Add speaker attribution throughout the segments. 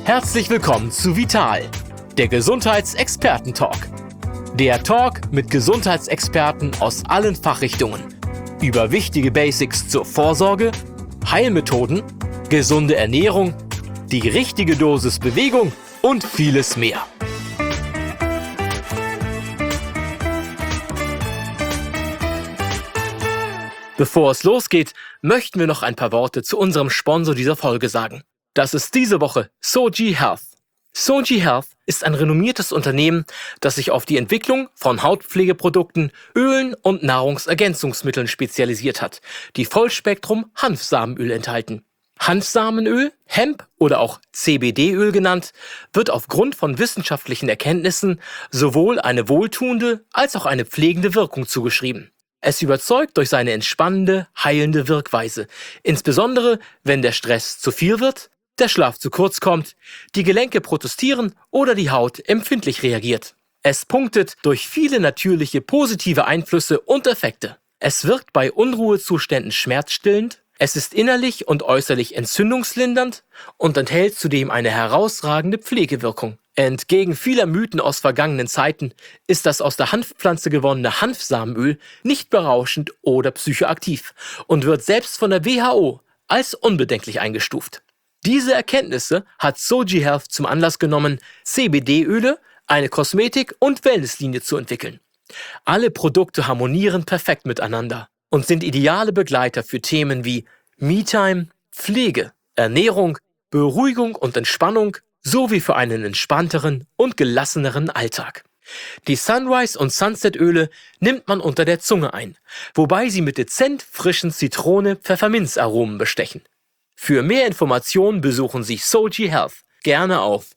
Speaker 1: Herzlich willkommen zu Vital, der Gesundheitsexperten-Talk. Der Talk mit Gesundheitsexperten aus allen Fachrichtungen über wichtige Basics zur Vorsorge, Heilmethoden, gesunde Ernährung, die richtige Dosis Bewegung und vieles mehr. Bevor es losgeht, möchten wir noch ein paar Worte zu unserem Sponsor dieser Folge sagen. Das ist diese Woche Soji Health. Soji Health ist ein renommiertes Unternehmen, das sich auf die Entwicklung von Hautpflegeprodukten, Ölen und Nahrungsergänzungsmitteln spezialisiert hat, die Vollspektrum-Hanfsamenöl enthalten. Hanfsamenöl, Hemp oder auch CBD-Öl genannt, wird aufgrund von wissenschaftlichen Erkenntnissen sowohl eine wohltuende als auch eine pflegende Wirkung zugeschrieben. Es überzeugt durch seine entspannende, heilende Wirkweise, insbesondere wenn der Stress zu viel wird, der Schlaf zu kurz kommt, die Gelenke protestieren oder die Haut empfindlich reagiert. Es punktet durch viele natürliche positive Einflüsse und Effekte. Es wirkt bei Unruhezuständen schmerzstillend, es ist innerlich und äußerlich entzündungslindernd und enthält zudem eine herausragende Pflegewirkung. Entgegen vieler Mythen aus vergangenen Zeiten ist das aus der Hanfpflanze gewonnene Hanfsamenöl nicht berauschend oder psychoaktiv und wird selbst von der WHO als unbedenklich eingestuft. Diese Erkenntnisse hat Soji Health zum Anlass genommen, CBD-Öle, eine Kosmetik- und Wellnesslinie zu entwickeln. Alle Produkte harmonieren perfekt miteinander und sind ideale Begleiter für Themen wie Me-Time, Pflege, Ernährung, Beruhigung und Entspannung sowie für einen entspannteren und gelasseneren Alltag. Die Sunrise- und Sunset-Öle nimmt man unter der Zunge ein, wobei sie mit dezent frischen Zitrone-Pfefferminzaromen bestechen. Für mehr Informationen besuchen Sie Soji Health gerne auf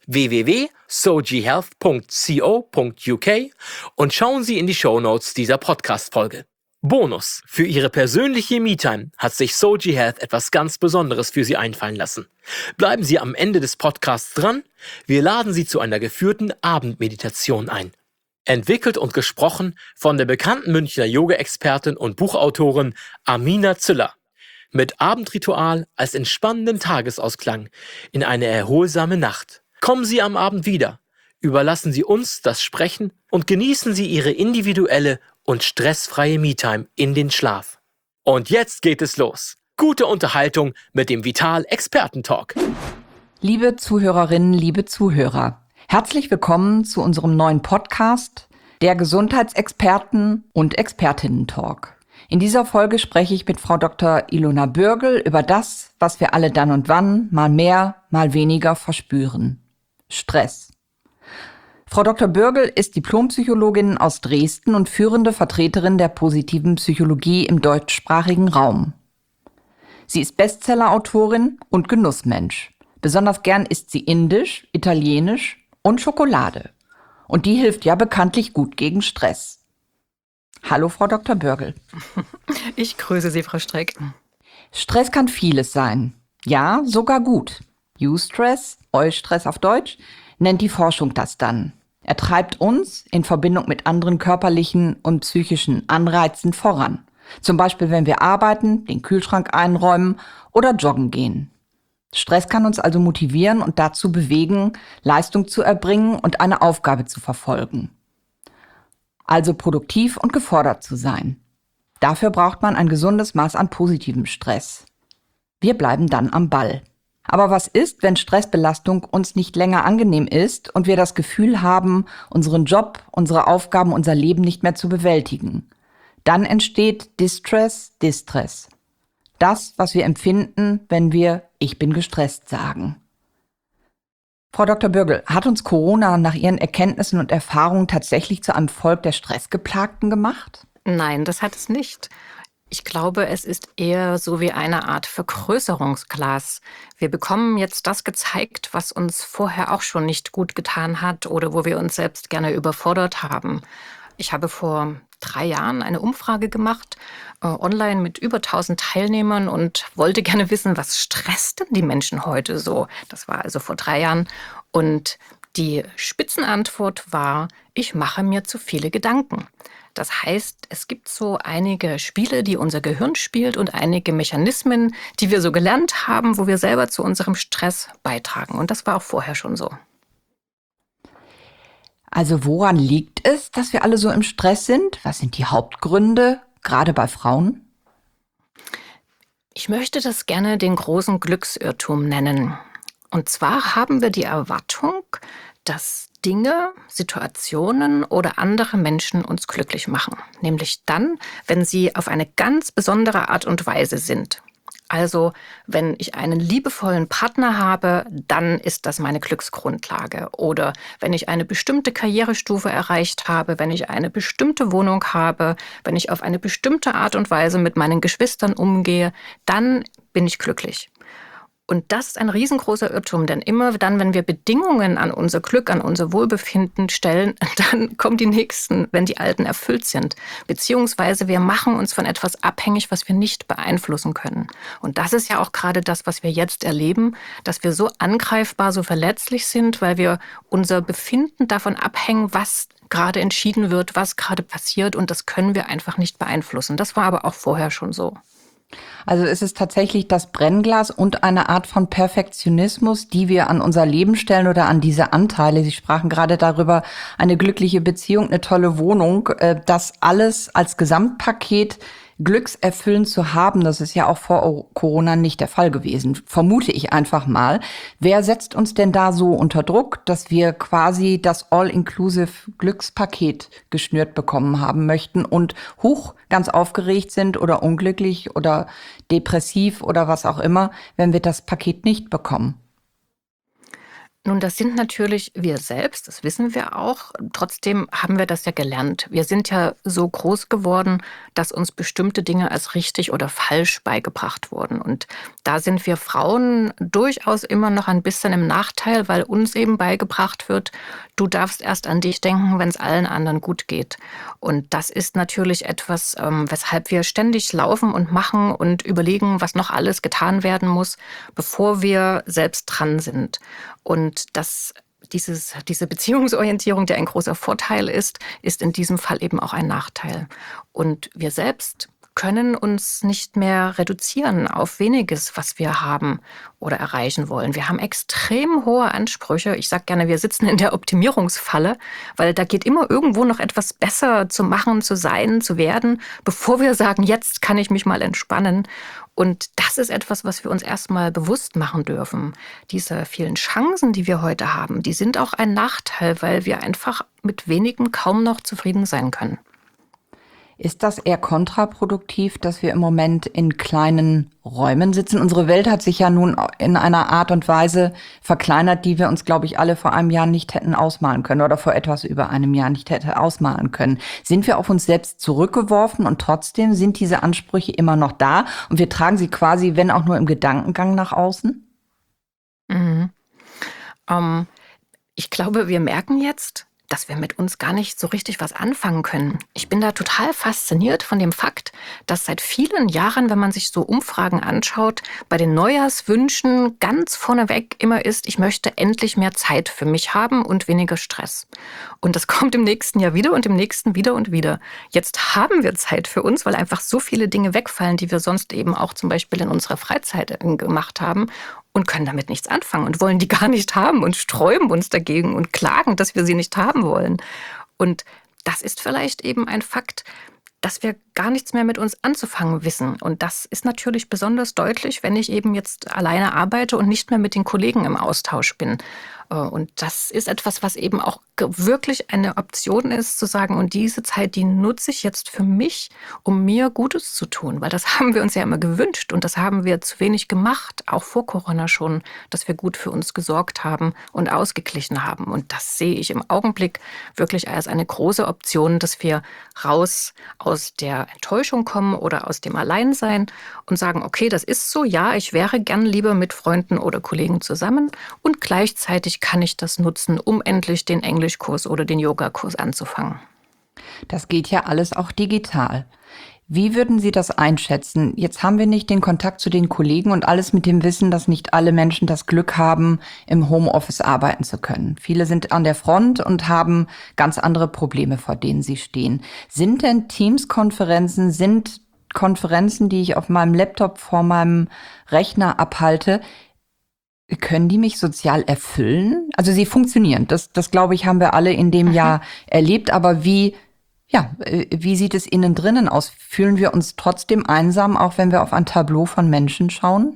Speaker 1: www.sojihealth.co.uk und schauen Sie in die Shownotes dieser Podcast-Folge. Bonus: Für Ihre persönliche Me-Time hat sich Soji Health etwas ganz Besonderes für Sie einfallen lassen. Bleiben Sie am Ende des Podcasts dran, wir laden Sie zu einer geführten Abendmeditation ein. Entwickelt und gesprochen von der bekannten Münchner Yoga-Expertin und Buchautorin Amina Züller. Mit Abendritual als entspannenden Tagesausklang in eine erholsame Nacht. Kommen Sie am Abend wieder, überlassen Sie uns das Sprechen und genießen Sie Ihre individuelle und stressfreie Me-Time in den Schlaf. Und jetzt geht es los. Gute Unterhaltung mit dem Vital Experten-Talk.
Speaker 2: Liebe Zuhörerinnen, liebe Zuhörer, herzlich willkommen zu unserem neuen Podcast, der Gesundheitsexperten- und Expertinnen-Talk. In dieser Folge spreche ich mit Frau Dr. Ilona Bürgel über das, was wir alle dann und wann mal mehr, mal weniger verspüren: Stress. Frau Dr. Bürgel ist Diplompsychologin aus Dresden und führende Vertreterin der positiven Psychologie im deutschsprachigen Raum. Sie ist Bestsellerautorin und Genussmensch. Besonders gern isst sie Indisch, Italienisch und Schokolade. Und die hilft ja bekanntlich gut gegen Stress. Hallo, Frau Dr. Bürgel.
Speaker 3: Ich grüße Sie, Frau Streck.
Speaker 2: Stress kann vieles sein. Ja, sogar gut. Eustress, Eustress auf Deutsch, nennt die Forschung das dann. Er treibt uns in Verbindung mit anderen körperlichen und psychischen Anreizen voran. Zum Beispiel, wenn wir arbeiten, den Kühlschrank einräumen oder joggen gehen. Stress kann uns also motivieren und dazu bewegen, Leistung zu erbringen und eine Aufgabe zu verfolgen. Also produktiv und gefordert zu sein. Dafür braucht man ein gesundes Maß an positivem Stress. Wir bleiben dann am Ball. Aber was ist, wenn Stressbelastung uns nicht länger angenehm ist und wir das Gefühl haben, unseren Job, unsere Aufgaben, unser Leben nicht mehr zu bewältigen? Dann entsteht Distress. Das, was wir empfinden, wenn wir „Ich bin gestresst" sagen. Frau Dr. Bürgel, hat uns Corona nach Ihren Erkenntnissen und Erfahrungen tatsächlich zu einem Volk der Stressgeplagten gemacht?
Speaker 3: Nein, das hat es nicht. Ich glaube, es ist eher so wie eine Art Vergrößerungsglas. Wir bekommen jetzt das gezeigt, was uns vorher auch schon nicht gut getan hat oder wo wir uns selbst gerne überfordert haben. Ich habe vor 3 Jahren eine Umfrage gemacht, online mit über 1000 Teilnehmern und wollte gerne wissen, was stresst denn die Menschen heute so? Das war also vor 3 Jahren. Und die Spitzenantwort war: Ich mache mir zu viele Gedanken. Das heißt, es gibt so einige Spiele, die unser Gehirn spielt und einige Mechanismen, die wir so gelernt haben, wo wir selber zu unserem Stress beitragen. Und das war auch vorher schon so.
Speaker 2: Also woran liegt es, dass wir alle so im Stress sind? Was sind die Hauptgründe, gerade bei Frauen?
Speaker 3: Ich möchte das gerne den großen Glücksirrtum nennen. Und zwar haben wir die Erwartung, dass Dinge, Situationen oder andere Menschen uns glücklich machen. Nämlich dann, wenn sie auf eine ganz besondere Art und Weise sind. Also, wenn ich einen liebevollen Partner habe, dann ist das meine Glücksgrundlage. Oder wenn ich eine bestimmte Karrierestufe erreicht habe, wenn ich eine bestimmte Wohnung habe, wenn ich auf eine bestimmte Art und Weise mit meinen Geschwistern umgehe, dann bin ich glücklich. Und das ist ein riesengroßer Irrtum, denn immer dann, wenn wir Bedingungen an unser Glück, an unser Wohlbefinden stellen, dann kommen die nächsten, wenn die alten erfüllt sind. Beziehungsweise wir machen uns von etwas abhängig, was wir nicht beeinflussen können. Und das ist ja auch gerade das, was wir jetzt erleben, dass wir so angreifbar, so verletzlich sind, weil wir unser Befinden davon abhängen, was gerade entschieden wird, was gerade passiert. Und das können wir einfach nicht beeinflussen. Das war aber auch vorher schon so.
Speaker 2: Also ist es tatsächlich das Brennglas und eine Art von Perfektionismus, die wir an unser Leben stellen oder an diese Anteile. Sie sprachen gerade darüber, eine glückliche Beziehung, eine tolle Wohnung, das alles als Gesamtpaket glückserfüllend zu haben. Das ist ja auch vor Corona nicht der Fall gewesen, vermute ich einfach mal. Wer setzt uns denn da so unter Druck, dass wir quasi das All-Inclusive Glückspaket geschnürt bekommen haben möchten und ganz aufgeregt sind oder unglücklich oder depressiv oder was auch immer, wenn wir das Paket nicht bekommen?
Speaker 3: Nun, das sind natürlich wir selbst, das wissen wir auch. Trotzdem haben wir das ja gelernt. Wir sind ja so groß geworden, dass uns bestimmte Dinge als richtig oder falsch beigebracht wurden. Und da sind wir Frauen durchaus immer noch ein bisschen im Nachteil, weil uns eben beigebracht wird, du darfst erst an dich denken, wenn es allen anderen gut geht. Und das ist natürlich etwas, weshalb wir ständig laufen und machen und überlegen, was noch alles getan werden muss, bevor wir selbst dran sind. Und diese Beziehungsorientierung, die ein großer Vorteil ist in diesem Fall eben auch ein Nachteil. Und wir selbst können uns nicht mehr reduzieren auf weniges, was wir haben oder erreichen wollen. Wir haben extrem hohe Ansprüche. Ich sage gerne, wir sitzen in der Optimierungsfalle, weil da geht immer irgendwo noch etwas besser zu machen, zu sein, zu werden, bevor wir sagen, jetzt kann ich mich mal entspannen. Und das ist etwas, was wir uns erstmal bewusst machen dürfen. Diese vielen Chancen, die wir heute haben, die sind auch ein Nachteil, weil wir einfach mit wenigem kaum noch zufrieden sein können.
Speaker 2: Ist das eher kontraproduktiv, dass wir im Moment in kleinen Räumen sitzen? Unsere Welt hat sich ja nun in einer Art und Weise verkleinert, die wir uns, glaube ich, alle vor einem Jahr nicht hätten ausmalen können oder vor etwas über einem Jahr nicht hätte ausmalen können. Sind wir auf uns selbst zurückgeworfen und trotzdem sind diese Ansprüche immer noch da und wir tragen sie quasi, wenn auch nur im Gedankengang, nach außen?
Speaker 3: Mhm. Ich glaube, wir merken jetzt, dass wir mit uns gar nicht so richtig was anfangen können. Ich bin da total fasziniert von dem Fakt, dass seit vielen Jahren, wenn man sich so Umfragen anschaut, bei den Neujahrswünschen ganz vorneweg immer ist, ich möchte endlich mehr Zeit für mich haben und weniger Stress. Und das kommt im nächsten Jahr wieder und im nächsten wieder und wieder. Jetzt haben wir Zeit für uns, weil einfach so viele Dinge wegfallen, die wir sonst eben auch zum Beispiel in unserer Freizeit gemacht haben. Und können damit nichts anfangen und wollen die gar nicht haben und sträuben uns dagegen und klagen, dass wir sie nicht haben wollen. Und das ist vielleicht eben ein Fakt, dass wir gar nichts mehr mit uns anzufangen wissen. Und das ist natürlich besonders deutlich, wenn ich eben jetzt alleine arbeite und nicht mehr mit den Kollegen im Austausch bin. Und das ist etwas, was eben auch wirklich eine Option ist, zu sagen, und diese Zeit, die nutze ich jetzt für mich, um mir Gutes zu tun. Weil das haben wir uns ja immer gewünscht und das haben wir zu wenig gemacht, auch vor Corona schon, dass wir gut für uns gesorgt haben und ausgeglichen haben. Und das sehe ich im Augenblick wirklich als eine große Option, dass wir raus aus der Enttäuschung kommen oder aus dem Alleinsein und sagen, okay, das ist so, ja, ich wäre gern lieber mit Freunden oder Kollegen zusammen und gleichzeitig kann ich das nutzen, um endlich den Englischkurs oder den Yogakurs anzufangen.
Speaker 2: Das geht ja alles auch digital. Wie würden Sie das einschätzen? Jetzt haben wir nicht den Kontakt zu den Kollegen und alles mit dem Wissen, dass nicht alle Menschen das Glück haben, im Homeoffice arbeiten zu können. Viele sind an der Front und haben ganz andere Probleme, vor denen sie stehen. Sind denn Teams-Konferenzen, sind Konferenzen, die ich auf meinem Laptop vor meinem Rechner abhalte, können die mich sozial erfüllen? Also sie funktionieren. Das glaube ich, haben wir alle in dem Jahr erlebt. Aber wie sieht es innen drinnen aus? Fühlen wir uns trotzdem einsam, auch wenn wir auf ein Tableau von Menschen schauen?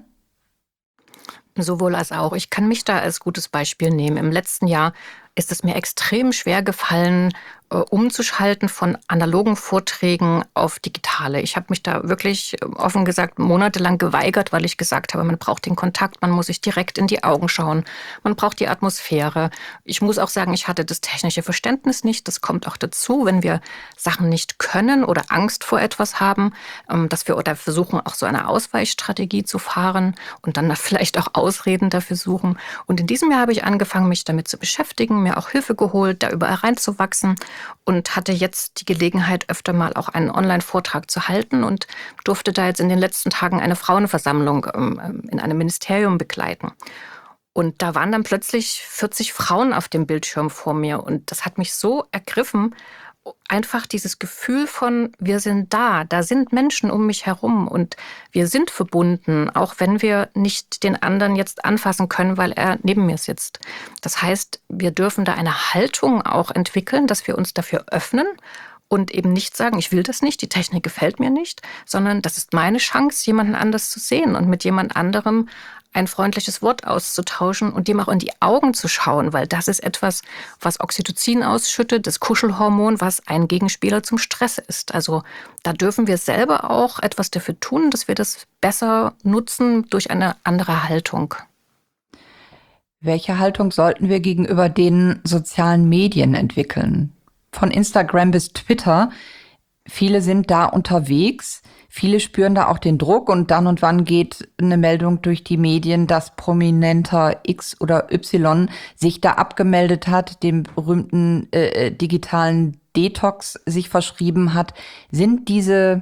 Speaker 3: Sowohl als auch. Ich kann mich da als gutes Beispiel nehmen. Im letzten Jahr ist es mir extrem schwer gefallen, umzuschalten von analogen Vorträgen auf digitale. Ich habe mich da wirklich, offen gesagt, monatelang geweigert, weil ich gesagt habe, man braucht den Kontakt, man muss sich direkt in die Augen schauen, man braucht die Atmosphäre. Ich muss auch sagen, ich hatte das technische Verständnis nicht. Das kommt auch dazu, wenn wir Sachen nicht können oder Angst vor etwas haben, dass wir oder versuchen, auch so eine Ausweichstrategie zu fahren und dann vielleicht auch Ausreden dafür suchen. Und in diesem Jahr habe ich angefangen, mich damit zu beschäftigen, mir auch Hilfe geholt, da überall reinzuwachsen und hatte jetzt die Gelegenheit, öfter mal auch einen Online-Vortrag zu halten und durfte da jetzt in den letzten Tagen eine Frauenversammlung in einem Ministerium begleiten. Und da waren dann plötzlich 40 Frauen auf dem Bildschirm vor mir und das hat mich so ergriffen, einfach dieses Gefühl von, wir sind da sind Menschen um mich herum und wir sind verbunden, auch wenn wir nicht den anderen jetzt anfassen können, weil er neben mir sitzt. Das heißt, wir dürfen da eine Haltung auch entwickeln, dass wir uns dafür öffnen und eben nicht sagen, ich will das nicht, die Technik gefällt mir nicht, sondern das ist meine Chance, jemanden anders zu sehen und mit jemand anderem ein freundliches Wort auszutauschen und dem auch in die Augen zu schauen, weil das ist etwas, was Oxytocin ausschüttet, das Kuschelhormon, was ein Gegenspieler zum Stress ist. Also da dürfen wir selber auch etwas dafür tun, dass wir das besser nutzen durch eine andere Haltung.
Speaker 2: Welche Haltung sollten wir gegenüber den sozialen Medien entwickeln? Von Instagram bis Twitter. Viele sind da unterwegs. Viele spüren da auch den Druck und dann und wann geht eine Meldung durch die Medien, dass Prominenter X oder Y sich da abgemeldet hat, dem berühmten digitalen Detox sich verschrieben hat. Sind diese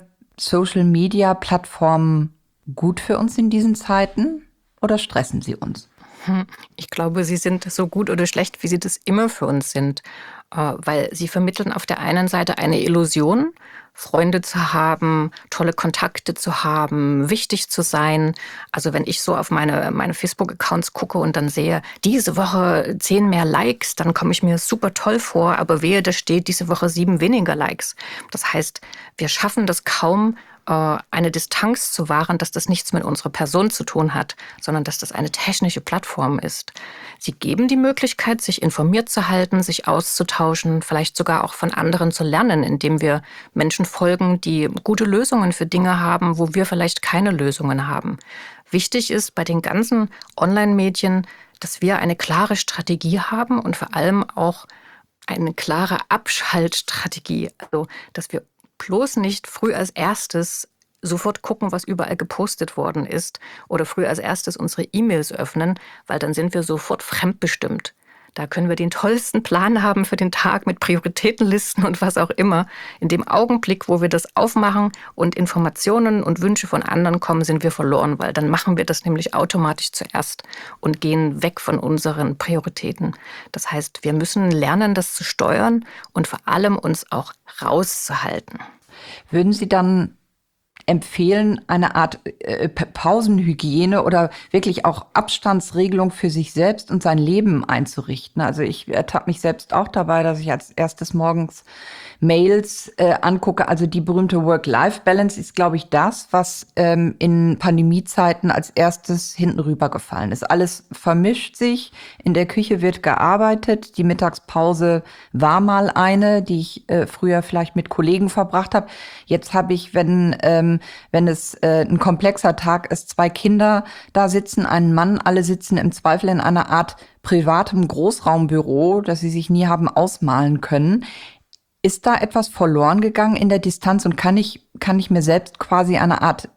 Speaker 2: Social-Media-Plattformen gut für uns in diesen Zeiten oder stressen sie uns?
Speaker 3: Ich glaube, sie sind so gut oder schlecht, wie sie das immer für uns sind, weil sie vermitteln auf der einen Seite eine Illusion, Freunde zu haben, tolle Kontakte zu haben, wichtig zu sein. Also wenn ich so auf meine Facebook-Accounts gucke und dann sehe, diese Woche 10 mehr Likes, dann komme ich mir super toll vor, aber wehe, da steht diese Woche 7 weniger Likes. Das heißt, wir schaffen das kaum, eine Distanz zu wahren, dass das nichts mit unserer Person zu tun hat, sondern dass das eine technische Plattform ist. Sie geben die Möglichkeit, sich informiert zu halten, sich auszutauschen, vielleicht sogar auch von anderen zu lernen, indem wir Menschen folgen, die gute Lösungen für Dinge haben, wo wir vielleicht keine Lösungen haben. Wichtig ist bei den ganzen Online-Medien, dass wir eine klare Strategie haben und vor allem auch eine klare Abschaltstrategie. Also, dass wir bloß nicht früh als erstes sofort gucken, was überall gepostet worden ist oder früh als erstes unsere E-Mails öffnen, weil dann sind wir sofort fremdbestimmt. Da können wir den tollsten Plan haben für den Tag mit Prioritätenlisten und was auch immer. In dem Augenblick, wo wir das aufmachen und Informationen und Wünsche von anderen kommen, sind wir verloren, weil dann machen wir das nämlich automatisch zuerst und gehen weg von unseren Prioritäten. Das heißt, wir müssen lernen, das zu steuern und vor allem uns auch rauszuhalten.
Speaker 2: Würden Sie dann empfehlen, eine Art Pausenhygiene oder wirklich auch Abstandsregelung für sich selbst und sein Leben einzurichten? Also ich ertappe mich selbst auch dabei, dass ich als erstes morgens Mails angucke. Also die berühmte Work-Life-Balance ist, glaube ich, das, was in Pandemiezeiten als erstes hinten rübergefallen ist. Alles vermischt sich, in der Küche wird gearbeitet, die Mittagspause war mal eine, die ich früher vielleicht mit Kollegen verbracht habe. Jetzt habe ich, wenn es ein komplexer Tag ist, 2 Kinder da sitzen, einen Mann, alle sitzen im Zweifel in einer Art privatem Großraumbüro, das sie sich nie haben ausmalen können. Ist da etwas verloren gegangen in der Distanz und kann ich mir selbst quasi eine Art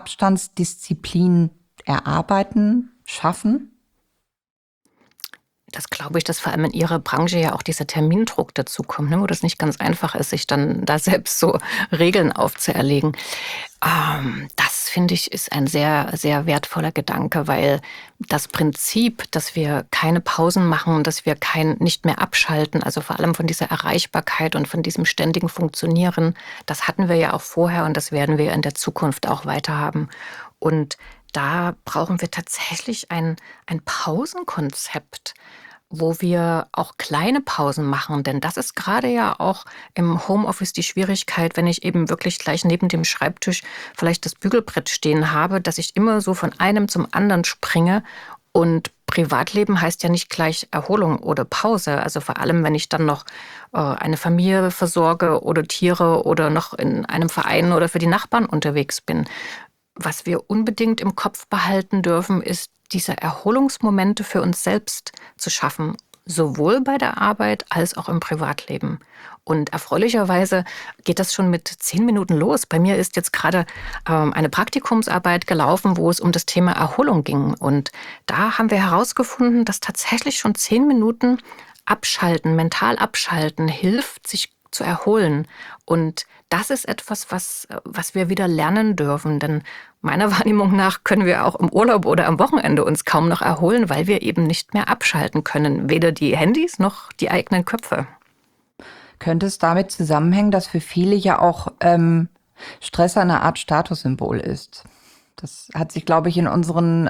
Speaker 2: Abstandsdisziplin erarbeiten, schaffen?
Speaker 3: Das glaube ich, dass vor allem in Ihrer Branche ja auch dieser Termindruck dazukommt, ne, wo das nicht ganz einfach ist, sich dann da selbst so Regeln aufzuerlegen. Das finde ich, ist ein sehr, sehr wertvoller Gedanke, weil das Prinzip, dass wir keine Pausen machen, dass wir nicht mehr abschalten, also vor allem von dieser Erreichbarkeit und von diesem ständigen Funktionieren, das hatten wir ja auch vorher und das werden wir in der Zukunft auch weiter haben. Und da brauchen wir tatsächlich ein Pausenkonzept, wo wir auch kleine Pausen machen. Denn das ist gerade ja auch im Homeoffice die Schwierigkeit, wenn ich eben wirklich gleich neben dem Schreibtisch vielleicht das Bügelbrett stehen habe, dass ich immer so von einem zum anderen springe. Und Privatleben heißt ja nicht gleich Erholung oder Pause. Also vor allem, wenn ich dann noch eine Familie versorge oder Tiere oder noch in einem Verein oder für die Nachbarn unterwegs bin. Was wir unbedingt im Kopf behalten dürfen, ist, diese Erholungsmomente für uns selbst zu schaffen, sowohl bei der Arbeit als auch im Privatleben. Und erfreulicherweise geht das schon mit 10 Minuten los. Bei mir ist jetzt gerade eine Praktikumsarbeit gelaufen, wo es um das Thema Erholung ging. Und da haben wir herausgefunden, dass tatsächlich schon 10 Minuten abschalten, mental abschalten, hilft, sich zu erholen. Und das ist etwas, was wir wieder lernen dürfen. Denn meiner Wahrnehmung nach können wir auch im Urlaub oder am Wochenende uns kaum noch erholen, weil wir eben nicht mehr abschalten können. Weder die Handys noch die eigenen Köpfe.
Speaker 2: Könnte es damit zusammenhängen, dass für viele ja auch Stress eine Art Statussymbol ist? Das hat sich, glaube ich, in unseren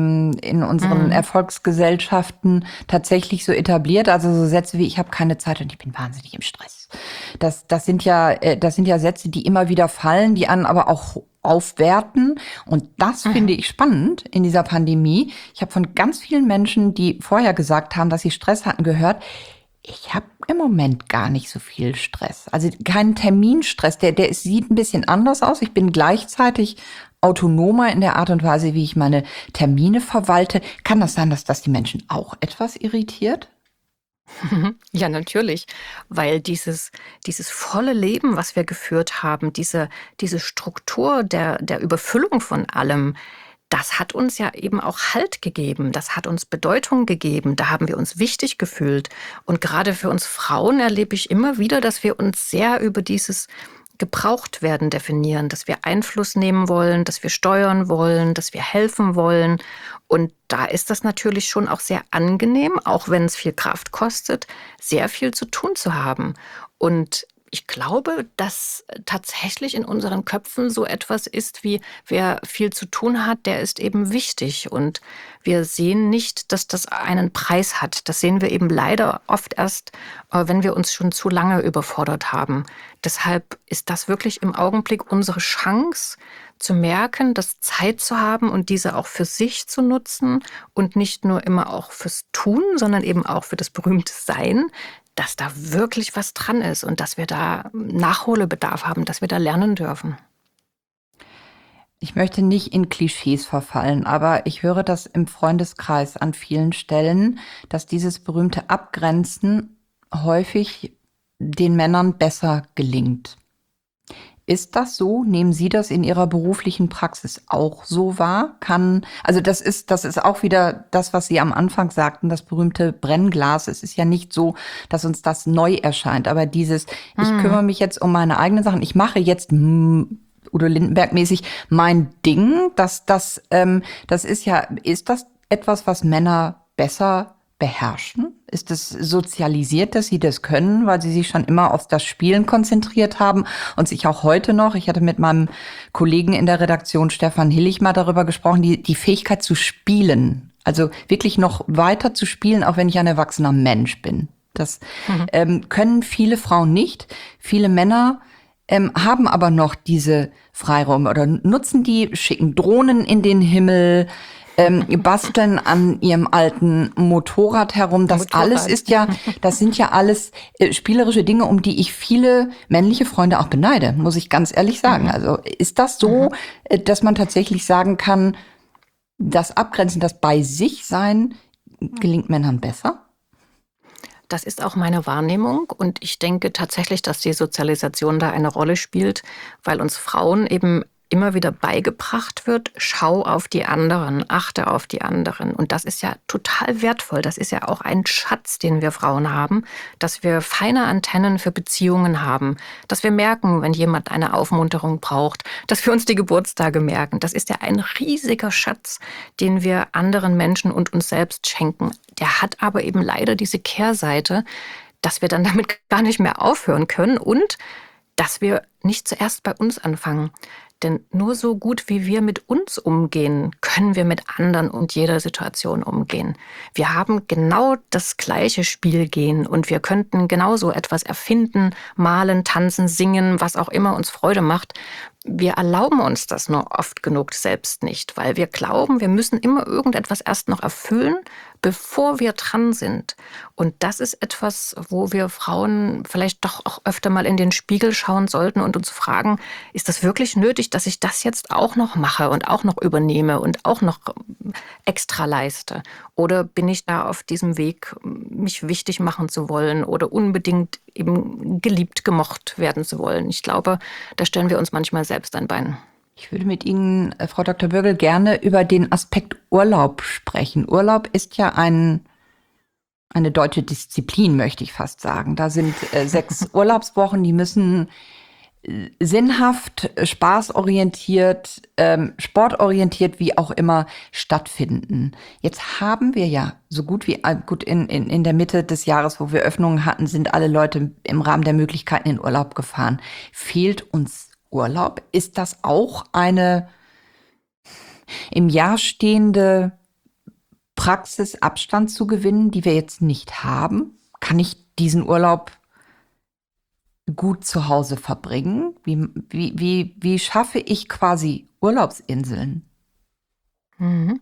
Speaker 2: Erfolgsgesellschaften tatsächlich so etabliert. Also so Sätze wie ich habe keine Zeit und ich bin wahnsinnig im Stress. Das sind ja Sätze, die immer wieder fallen, die einen aber auch aufwerten. Und das finde ich spannend in dieser Pandemie. Ich habe von ganz vielen Menschen, die vorher gesagt haben, dass sie Stress hatten, gehört, ich habe im Moment gar nicht so viel Stress. Also keinen Terminstress. Sieht ein bisschen anders aus. Ich bin gleichzeitig autonomer in der Art und Weise, wie ich meine Termine verwalte. Kann das sein, dass das die Menschen auch etwas irritiert?
Speaker 3: Ja, natürlich, weil dieses volle Leben, was wir geführt haben, diese Struktur der Überfüllung von allem, das hat uns ja eben auch Halt gegeben. Das hat uns Bedeutung gegeben. Da haben wir uns wichtig gefühlt. Und gerade für uns Frauen erlebe ich immer wieder, dass wir uns sehr über dieses gebraucht werden definieren, dass wir Einfluss nehmen wollen, dass wir steuern wollen, dass wir helfen wollen. Und da ist das natürlich schon auch sehr angenehm, auch wenn es viel Kraft kostet, sehr viel zu tun zu haben. Und ich glaube, dass tatsächlich in unseren Köpfen so etwas ist wie, wer viel zu tun hat, der ist eben wichtig. Und wir sehen nicht, dass das einen Preis hat. Das sehen wir eben leider oft erst, wenn wir uns schon zu lange überfordert haben. Deshalb ist das wirklich im Augenblick unsere Chance, zu merken, dass Zeit zu haben und diese auch für sich zu nutzen und nicht nur immer auch fürs Tun, sondern eben auch für das berühmte Sein, dass da wirklich was dran ist und dass wir da Nachholbedarf haben, dass wir da lernen dürfen.
Speaker 2: Ich möchte nicht in Klischees verfallen, aber ich höre das im Freundeskreis an vielen Stellen, dass dieses berühmte Abgrenzen häufig den Männern besser gelingt. Ist das so? Nehmen Sie das in Ihrer beruflichen Praxis auch so wahr? Das ist auch wieder das, was Sie am Anfang sagten, das berühmte Brennglas. Es ist ja nicht so, dass uns das neu erscheint, aber ich kümmere mich jetzt um meine eigenen Sachen. Ich mache jetzt Udo Lindenberg-mäßig mein Ding. Ist das etwas, was Männer besser beherrschen? Ist es sozialisiert, dass sie das können, weil sie sich schon immer auf das Spielen konzentriert haben und sich auch heute noch, ich hatte mit meinem Kollegen in der Redaktion Stefan Hillig mal darüber gesprochen, die Fähigkeit zu spielen, also wirklich noch weiter zu spielen, auch wenn ich ein erwachsener Mensch bin. Das können viele Frauen nicht. Viele Männer haben aber noch diese Freiräume oder nutzen die, schicken Drohnen in den Himmel, basteln an ihrem alten Motorrad herum. Das sind ja alles spielerische Dinge, um die ich viele männliche Freunde auch beneide, muss ich ganz ehrlich sagen. Also ist das so, dass man tatsächlich sagen kann, das Abgrenzen, das bei sich sein, gelingt Männern besser?
Speaker 3: Das ist auch meine Wahrnehmung und ich denke tatsächlich, dass die Sozialisation da eine Rolle spielt, weil uns Frauen eben immer wieder beigebracht wird, schau auf die anderen, achte auf die anderen. Und das ist ja total wertvoll. Das ist ja auch ein Schatz, den wir Frauen haben, dass wir feine Antennen für Beziehungen haben, dass wir merken, wenn jemand eine Aufmunterung braucht, dass wir uns die Geburtstage merken. Das ist ja ein riesiger Schatz, den wir anderen Menschen und uns selbst schenken. Der hat aber eben leider diese Kehrseite, dass wir dann damit gar nicht mehr aufhören können und dass wir nicht zuerst bei uns anfangen. Denn nur so gut, wie wir mit uns umgehen, können wir mit anderen und jeder Situation umgehen. Wir haben genau das gleiche Spielgehen und wir könnten genauso etwas erfinden, malen, tanzen, singen, was auch immer uns Freude macht. Wir erlauben uns das nur oft genug selbst nicht, weil wir glauben, wir müssen immer irgendetwas erst noch erfüllen, bevor wir dran sind. Und das ist etwas, wo wir Frauen vielleicht doch auch öfter mal in den Spiegel schauen sollten und uns fragen, ist das wirklich nötig, dass ich das jetzt auch noch mache und auch noch übernehme und auch noch extra leiste? Oder bin ich da auf diesem Weg, mich wichtig machen zu wollen oder unbedingt eben geliebt, gemocht werden zu wollen? Ich glaube, da stellen wir uns manchmal selbst ein Bein.
Speaker 2: Ich würde mit Ihnen, Frau Dr. Bürgel, gerne über den Aspekt Urlaub sprechen. Urlaub ist ja eine deutsche Disziplin, möchte ich fast sagen. Da sind 6 Urlaubswochen, die müssen sinnhaft, spaßorientiert, sportorientiert, wie auch immer, stattfinden. Jetzt haben wir ja so gut in der Mitte des Jahres, wo wir Öffnungen hatten, sind alle Leute im Rahmen der Möglichkeiten in Urlaub gefahren. Fehlt uns Urlaub? Ist das auch eine im Jahr stehende Praxis, Abstand zu gewinnen, die wir jetzt nicht haben? Kann ich diesen Urlaub gut zu Hause verbringen? Wie schaffe ich quasi Urlaubsinseln?
Speaker 3: Mhm.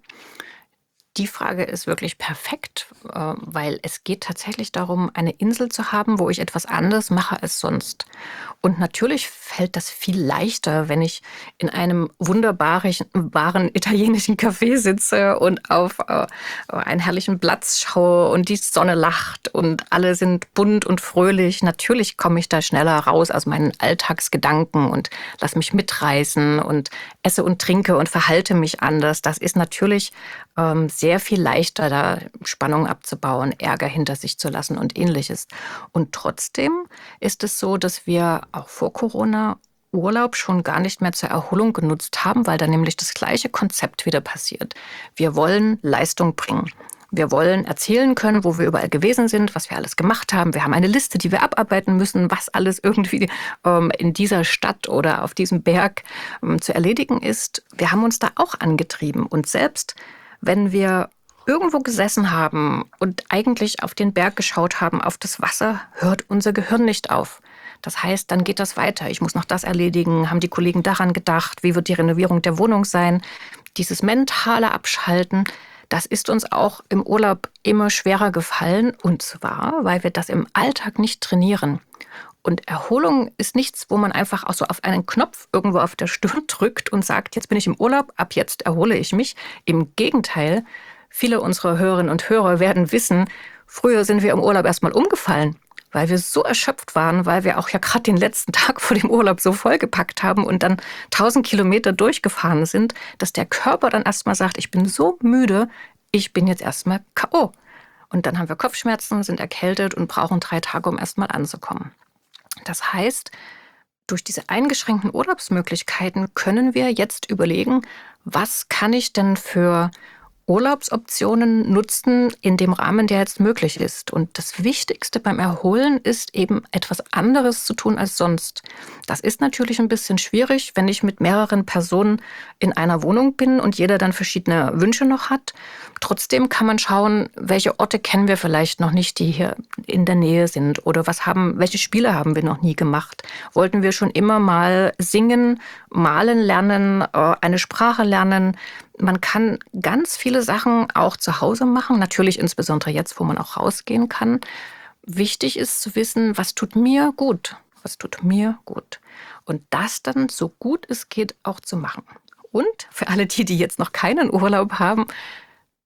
Speaker 3: Die Frage ist wirklich perfekt, weil es geht tatsächlich darum, eine Insel zu haben, wo ich etwas anderes mache als sonst. Und natürlich fällt das viel leichter, wenn ich in einem wunderbaren italienischen Café sitze und auf einen herrlichen Platz schaue und die Sonne lacht und alle sind bunt und fröhlich. Natürlich komme ich da schneller raus aus meinen Alltagsgedanken und lasse mich mitreißen und esse und trinke und verhalte mich anders. Das ist natürlich sehr viel leichter, da Spannung abzubauen, Ärger hinter sich zu lassen und Ähnliches. Und trotzdem ist es so, dass wir auch vor Corona Urlaub schon gar nicht mehr zur Erholung genutzt haben, weil da nämlich das gleiche Konzept wieder passiert. Wir wollen Leistung bringen. Wir wollen erzählen können, wo wir überall gewesen sind, was wir alles gemacht haben. Wir haben eine Liste, die wir abarbeiten müssen, was alles irgendwie in dieser Stadt oder auf diesem Berg zu erledigen ist. Wir haben uns da auch angetrieben. Und selbst wenn wir irgendwo gesessen haben und eigentlich auf den Berg geschaut haben, auf das Wasser, hört unser Gehirn nicht auf. Das heißt, dann geht das weiter. Ich muss noch das erledigen. Haben die Kollegen daran gedacht? Wie wird die Renovierung der Wohnung sein? Dieses mentale Abschalten, das ist uns auch im Urlaub immer schwerer gefallen. Und zwar, weil wir das im Alltag nicht trainieren. Und Erholung ist nichts, wo man einfach auch so auf einen Knopf irgendwo auf der Stirn drückt und sagt, jetzt bin ich im Urlaub, ab jetzt erhole ich mich. Im Gegenteil, viele unserer Hörerinnen und Hörer werden wissen, früher sind wir im Urlaub erstmal umgefallen, weil wir so erschöpft waren, weil wir auch ja gerade den letzten Tag vor dem Urlaub so vollgepackt haben und dann 1000 Kilometer durchgefahren sind, dass der Körper dann erstmal sagt, ich bin so müde, ich bin jetzt erstmal K.O. Und dann haben wir Kopfschmerzen, sind erkältet und brauchen 3 Tage, um erstmal anzukommen. Das heißt, durch diese eingeschränkten Urlaubsmöglichkeiten können wir jetzt überlegen, was kann ich denn für Urlaubsoptionen nutzen in dem Rahmen, der jetzt möglich ist. Und das Wichtigste beim Erholen ist eben etwas anderes zu tun als sonst. Das ist natürlich ein bisschen schwierig, wenn ich mit mehreren Personen in einer Wohnung bin und jeder dann verschiedene Wünsche noch hat. Trotzdem kann man schauen, welche Orte kennen wir vielleicht noch nicht, die hier in der Nähe sind, oder welche Spiele haben wir noch nie gemacht. Wollten wir schon immer mal singen, malen lernen, eine Sprache lernen. Man kann ganz viele Sachen auch zu Hause machen, natürlich insbesondere jetzt, wo man auch rausgehen kann. Wichtig ist zu wissen, was tut mir gut, was tut mir gut. Und das dann so gut es geht auch zu machen. Und für alle die jetzt noch keinen Urlaub haben,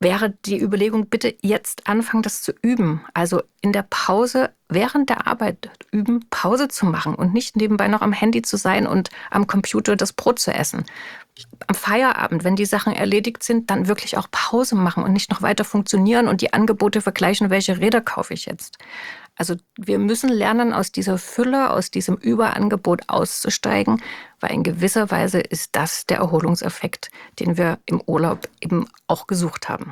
Speaker 3: wäre die Überlegung, bitte jetzt anfangen, das zu üben. Also in der Pause, während der Arbeit üben, Pause zu machen und nicht nebenbei noch am Handy zu sein und am Computer das Brot zu essen. Am Feierabend, wenn die Sachen erledigt sind, dann wirklich auch Pause machen und nicht noch weiter funktionieren und die Angebote vergleichen, welche Räder kaufe ich jetzt. Also wir müssen lernen, aus dieser Fülle, aus diesem Überangebot auszusteigen, weil in gewisser Weise ist das der Erholungseffekt, den wir im Urlaub eben auch gesucht haben.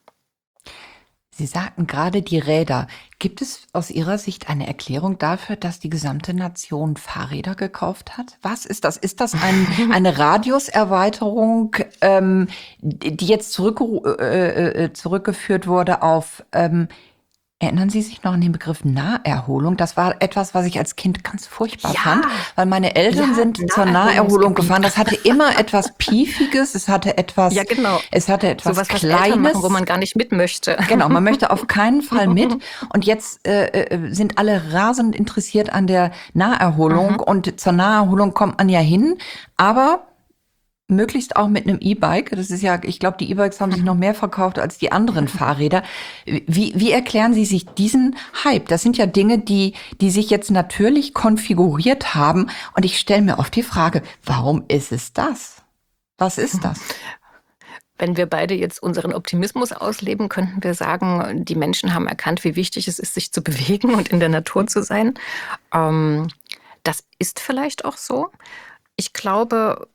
Speaker 2: Sie sagten gerade die Räder. Gibt es aus Ihrer Sicht eine Erklärung dafür, dass die gesamte Nation Fahrräder gekauft hat? Was ist das? Ist das eine Radiuserweiterung, die jetzt zurückgeführt wurde auf erinnern Sie sich noch an den Begriff Naherholung? Das war etwas, was ich als Kind ganz furchtbar fand, weil meine Eltern sind zur Naherholung gefahren. Das hatte immer etwas Piefiges, es hatte etwas, es hatte etwas
Speaker 3: sowas, was
Speaker 2: Kleines,
Speaker 3: Eltern machen, wo man gar nicht mit möchte.
Speaker 2: Genau, man möchte auf keinen Fall mit. Und jetzt sind alle rasend interessiert an der Naherholung. Und zur Naherholung kommt man ja hin, aber möglichst auch mit einem E-Bike. Das ist ja, ich glaube, die E-Bikes haben sich noch mehr verkauft als die anderen Fahrräder. Wie erklären Sie sich diesen Hype? Das sind ja Dinge, die sich jetzt natürlich konfiguriert haben. Und ich stelle mir oft die Frage, warum ist es das? Was ist das?
Speaker 3: Wenn wir beide jetzt unseren Optimismus ausleben, könnten wir sagen, die Menschen haben erkannt, wie wichtig es ist, sich zu bewegen und in der Natur zu sein. Das ist vielleicht auch so. Ich glaube,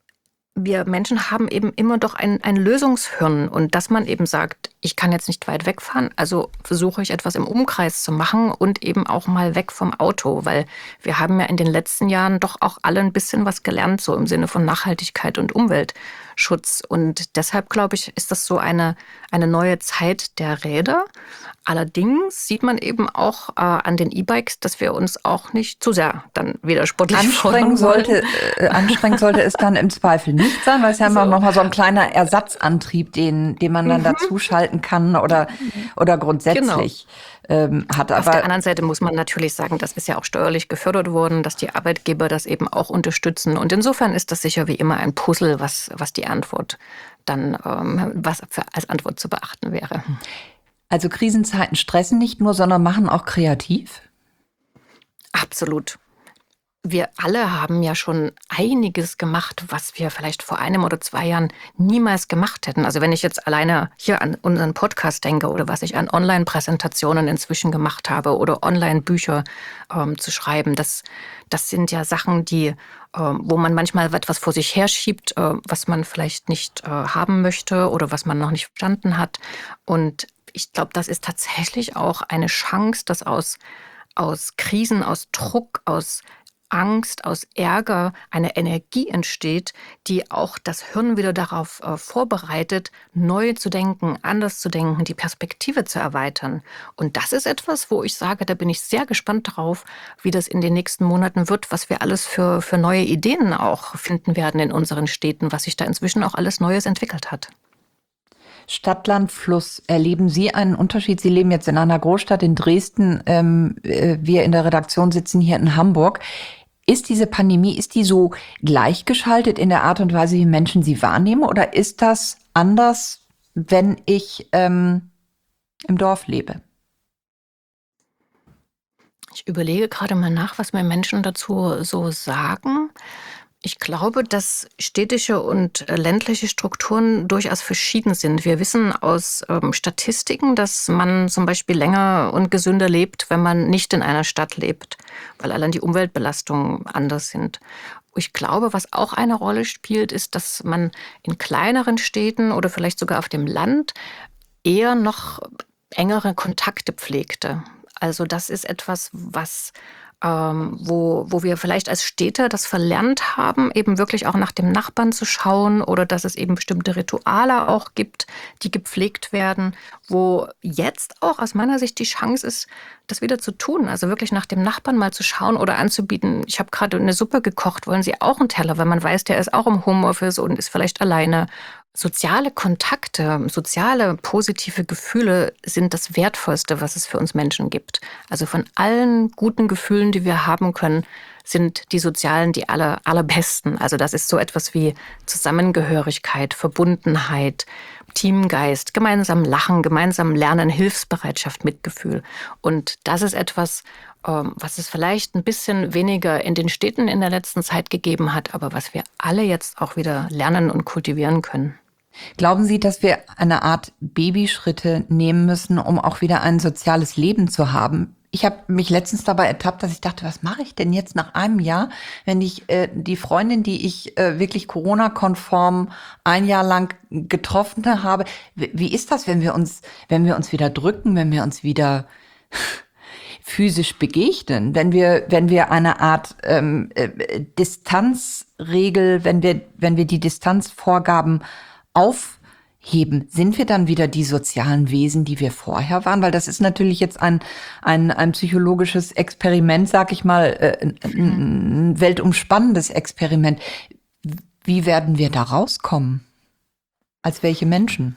Speaker 3: wir Menschen haben eben immer doch ein Lösungshirn und dass man eben sagt, ich kann jetzt nicht weit wegfahren, also versuche ich etwas im Umkreis zu machen und eben auch mal weg vom Auto, weil wir haben ja in den letzten Jahren doch auch alle ein bisschen was gelernt, so im Sinne von Nachhaltigkeit und Umweltschutz. Und deshalb, glaube ich, ist das so eine neue Zeit der Räder. Allerdings sieht man eben auch an den E-Bikes, dass wir uns auch nicht zu sehr dann wieder sportlich
Speaker 2: anstrengen sollte. Anstrengend sollte es dann im Zweifel nicht sein, weil es ja immer noch mal so ein kleiner Ersatzantrieb, den man dann dazu schalten kann oder grundsätzlich hat. Aber
Speaker 3: auf der anderen Seite muss man natürlich sagen, das ist ja auch steuerlich gefördert worden, dass die Arbeitgeber das eben auch unterstützen. Und insofern ist das sicher wie immer ein Puzzle, was die Antwort dann, was als Antwort zu beachten wäre.
Speaker 2: Also Krisenzeiten stressen nicht nur, sondern machen auch kreativ?
Speaker 3: Absolut. Wir alle haben ja schon einiges gemacht, was wir vielleicht vor 1 oder 2 Jahren niemals gemacht hätten. Also wenn ich jetzt alleine hier an unseren Podcast denke oder was ich an Online-Präsentationen inzwischen gemacht habe oder Online-Bücher zu schreiben, das sind ja Sachen, die, wo man manchmal etwas vor sich herschiebt, was man vielleicht nicht haben möchte oder was man noch nicht verstanden hat. Und ich glaube, das ist tatsächlich auch eine Chance, dass aus Krisen, aus Druck, aus Angst, aus Ärger eine Energie entsteht, die auch das Hirn wieder darauf vorbereitet, neu zu denken, anders zu denken, die Perspektive zu erweitern. Und das ist etwas, wo ich sage, da bin ich sehr gespannt drauf, wie das in den nächsten Monaten wird, was wir alles für neue Ideen auch finden werden in unseren Städten, was sich da inzwischen auch alles Neues entwickelt hat.
Speaker 2: Stadt, Land, Fluss. Erleben Sie einen Unterschied? Sie leben jetzt in einer Großstadt in Dresden. Wir in der Redaktion sitzen hier in Hamburg. Ist diese Pandemie, ist die so gleichgeschaltet in der Art und Weise, wie Menschen sie wahrnehmen? Oder ist das anders, wenn ich im Dorf lebe?
Speaker 3: Ich überlege gerade mal nach, was mir Menschen dazu so sagen. Ich glaube, dass städtische und ländliche Strukturen durchaus verschieden sind. Wir wissen aus Statistiken, dass man zum Beispiel länger und gesünder lebt, wenn man nicht in einer Stadt lebt, weil allein die Umweltbelastungen anders sind. Ich glaube, was auch eine Rolle spielt, ist, dass man in kleineren Städten oder vielleicht sogar auf dem Land eher noch engere Kontakte pflegte. Also das ist etwas, was wo wir vielleicht als Städter das verlernt haben, eben wirklich auch nach dem Nachbarn zu schauen oder dass es eben bestimmte Rituale auch gibt, die gepflegt werden, wo jetzt auch aus meiner Sicht die Chance ist, das wieder zu tun. Also wirklich nach dem Nachbarn mal zu schauen oder anzubieten, ich habe gerade eine Suppe gekocht, wollen Sie auch einen Teller? Weil man weiß, der ist auch im Homeoffice und ist vielleicht alleine. Soziale Kontakte, soziale positive Gefühle sind das Wertvollste, was es für uns Menschen gibt. Also von allen guten Gefühlen, die wir haben können, sind die sozialen die allerbesten. Also das ist so etwas wie Zusammengehörigkeit, Verbundenheit, Teamgeist, gemeinsam lachen, gemeinsam lernen, Hilfsbereitschaft, Mitgefühl. Und das ist etwas, was es vielleicht ein bisschen weniger in den Städten in der letzten Zeit gegeben hat, aber was wir alle jetzt auch wieder lernen und kultivieren können.
Speaker 2: Glauben Sie, dass wir eine Art Babyschritte nehmen müssen, um auch wieder ein soziales Leben zu haben? Ich habe mich letztens dabei ertappt, dass ich dachte, was mache ich denn jetzt nach einem Jahr, wenn ich die Freundin, die ich wirklich Corona-konform ein Jahr lang getroffen habe, wie ist das, wenn wir uns wieder drücken, wenn wir uns wieder physisch begegnen, wenn wir eine Art Distanzregel, wenn wir die Distanzvorgaben aufheben, sind wir dann wieder die sozialen Wesen, die wir vorher waren? Weil das ist natürlich jetzt ein psychologisches Experiment, sag ich mal, ein weltumspannendes Experiment. Wie werden wir da rauskommen? Als welche Menschen?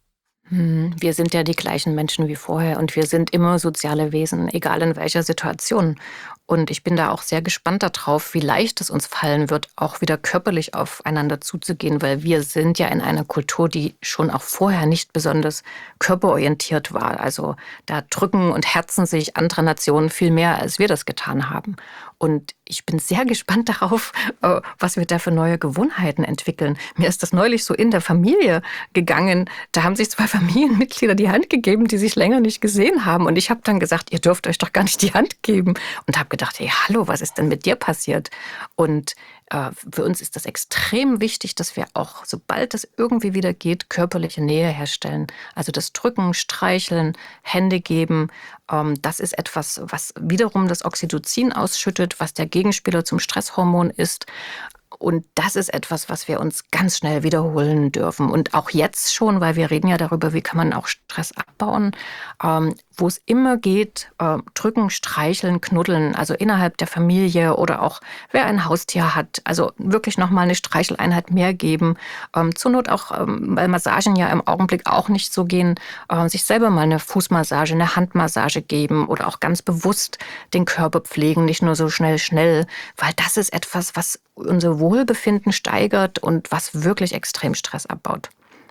Speaker 3: Wir sind ja die gleichen Menschen wie vorher und wir sind immer soziale Wesen, egal in welcher Situation. Und ich bin da auch sehr gespannt darauf, wie leicht es uns fallen wird, auch wieder körperlich aufeinander zuzugehen, weil wir sind ja in einer Kultur, die schon auch vorher nicht besonders körperorientiert war. Also da drücken und herzen sich andere Nationen viel mehr, als wir das getan haben. Und ich bin sehr gespannt darauf, was wir da für neue Gewohnheiten entwickeln. Mir ist das neulich so in der Familie gegangen. Da haben sich 2 Familienmitglieder die Hand gegeben, die sich länger nicht gesehen haben. Und ich habe dann gesagt, ihr dürft euch doch gar nicht die Hand geben. Und habe gedacht, hey, hallo, was ist denn mit dir passiert? Und für uns ist das extrem wichtig, dass wir auch, sobald es irgendwie wieder geht, körperliche Nähe herstellen. Also das Drücken, Streicheln, Hände geben, das ist etwas, was wiederum das Oxytocin ausschüttet, was der Gegenspieler zum Stresshormon ist. Und das ist etwas, was wir uns ganz schnell wiederholen dürfen. Und auch jetzt schon, weil wir reden ja darüber, wie kann man auch Stress abbauen, wo es immer geht, drücken, streicheln, knuddeln, also innerhalb der Familie oder auch wer ein Haustier hat. Also wirklich nochmal eine Streicheleinheit mehr geben. Zur Not auch, weil Massagen ja im Augenblick auch nicht so gehen, sich selber mal eine Fußmassage, eine Handmassage geben oder auch ganz bewusst den Körper pflegen, nicht nur so schnell, weil das ist etwas, was unser Wohlbefinden steigert und was wirklich extrem Stress abbaut.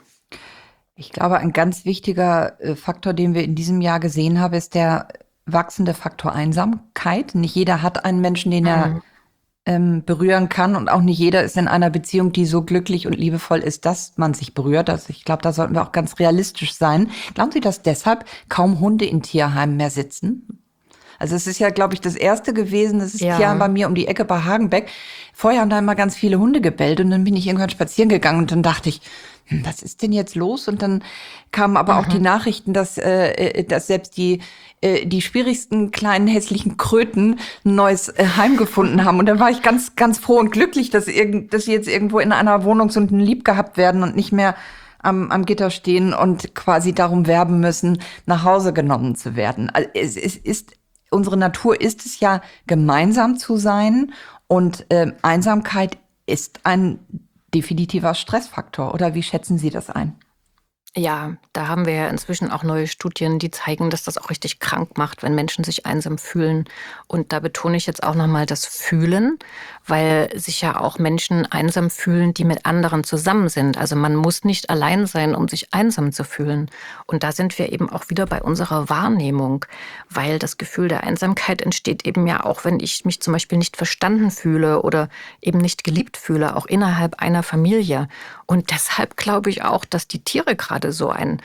Speaker 2: Ich glaube, ein ganz wichtiger Faktor, den wir in diesem Jahr gesehen haben, ist der wachsende Faktor Einsamkeit. Nicht jeder hat einen Menschen, den er berühren kann, und auch nicht jeder ist in einer Beziehung, die so glücklich und liebevoll ist, dass man sich berührt. Also ich glaube, da sollten wir auch ganz realistisch sein. Glauben Sie, dass deshalb kaum Hunde in Tierheimen mehr sitzen? Also es ist ja, glaube ich, das erste gewesen, das ist Tierheim bei mir um die Ecke bei Hagenbeck. Vorher haben da immer ganz viele Hunde gebellt und dann bin ich irgendwann spazieren gegangen und dann dachte ich, was ist denn jetzt los? Und dann kamen aber auch die Nachrichten, dass selbst die schwierigsten kleinen hässlichen Kröten ein neues Heim gefunden haben. Und dann war ich ganz, ganz froh und glücklich, dass sie jetzt irgendwo in einer Wohnung so lieb gehabt werden und nicht mehr am Gitter stehen und quasi darum werben müssen, nach Hause genommen zu werden. Also unsere Natur ist es ja, gemeinsam zu sein, und Einsamkeit ist ein definitiver Stressfaktor. Oder wie schätzen Sie das ein?
Speaker 3: Ja, da haben wir ja inzwischen auch neue Studien, die zeigen, dass das auch richtig krank macht, wenn Menschen sich einsam fühlen. Und da betone ich jetzt auch nochmal das Fühlen, weil sich ja auch Menschen einsam fühlen, die mit anderen zusammen sind. Also man muss nicht allein sein, um sich einsam zu fühlen. Und da sind wir eben auch wieder bei unserer Wahrnehmung, weil das Gefühl der Einsamkeit entsteht eben ja auch, wenn ich mich zum Beispiel nicht verstanden fühle oder eben nicht geliebt fühle, auch innerhalb einer Familie. Und deshalb glaube ich auch, dass die Tiere gerade so ein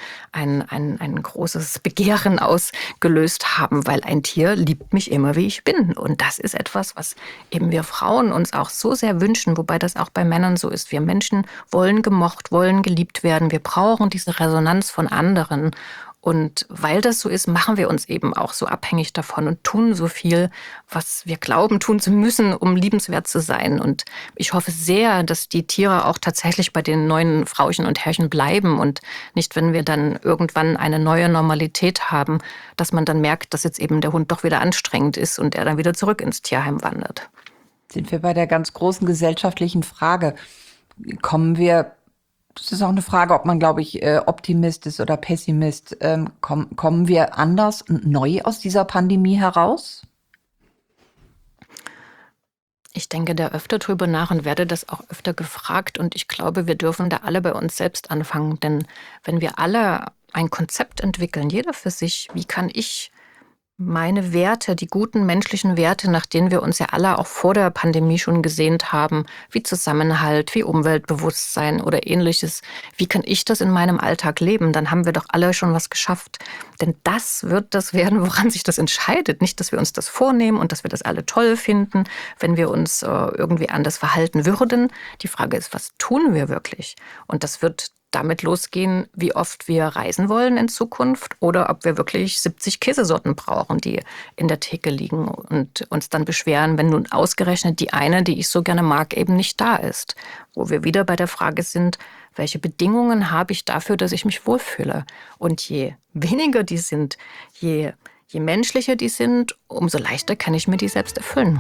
Speaker 3: großes Begehren ausgelöst haben, weil ein Tier liebt mich immer, wie ich bin. Und das ist etwas, was eben wir Frauen uns auch so sehr wünschen, wobei das auch bei Männern so ist. Wir Menschen wollen gemocht, wollen geliebt werden. Wir brauchen diese Resonanz von anderen. Und weil das so ist, machen wir uns eben auch so abhängig davon und tun so viel, was wir glauben tun zu müssen, um liebenswert zu sein. Und ich hoffe sehr, dass die Tiere auch tatsächlich bei den neuen Frauchen und Herrchen bleiben und nicht, wenn wir dann irgendwann eine neue Normalität haben, dass man dann merkt, dass jetzt eben der Hund doch wieder anstrengend ist und er dann wieder zurück ins Tierheim wandert.
Speaker 2: Sind wir bei der ganz großen gesellschaftlichen Frage. Das ist auch eine Frage, ob man, glaube ich, Optimist ist oder Pessimist. Kommen wir anders und neu aus dieser Pandemie heraus?
Speaker 3: Ich denke da öfter drüber nach und werde das auch öfter gefragt. Und ich glaube, wir dürfen da alle bei uns selbst anfangen. Denn wenn wir alle ein Konzept entwickeln, jeder für sich, wie kann ich meine Werte, die guten menschlichen Werte, nach denen wir uns ja alle auch vor der Pandemie schon gesehnt haben, wie Zusammenhalt, wie Umweltbewusstsein oder Ähnliches, wie kann ich das in meinem Alltag leben? Dann haben wir doch alle schon was geschafft. Denn das wird das werden, woran sich das entscheidet. Nicht, dass wir uns das vornehmen und dass wir das alle toll finden, wenn wir uns irgendwie anders verhalten würden. Die Frage ist, was tun wir wirklich? Und das wird damit losgehen, wie oft wir reisen wollen in Zukunft oder ob wir wirklich 70 Käsesorten brauchen, die in der Theke liegen und uns dann beschweren, wenn nun ausgerechnet die eine, die ich so gerne mag, eben nicht da ist. Wo wir wieder bei der Frage sind, welche Bedingungen habe ich dafür, dass ich mich wohlfühle? Und je weniger die sind, je menschlicher die sind, umso leichter kann ich mir die selbst erfüllen.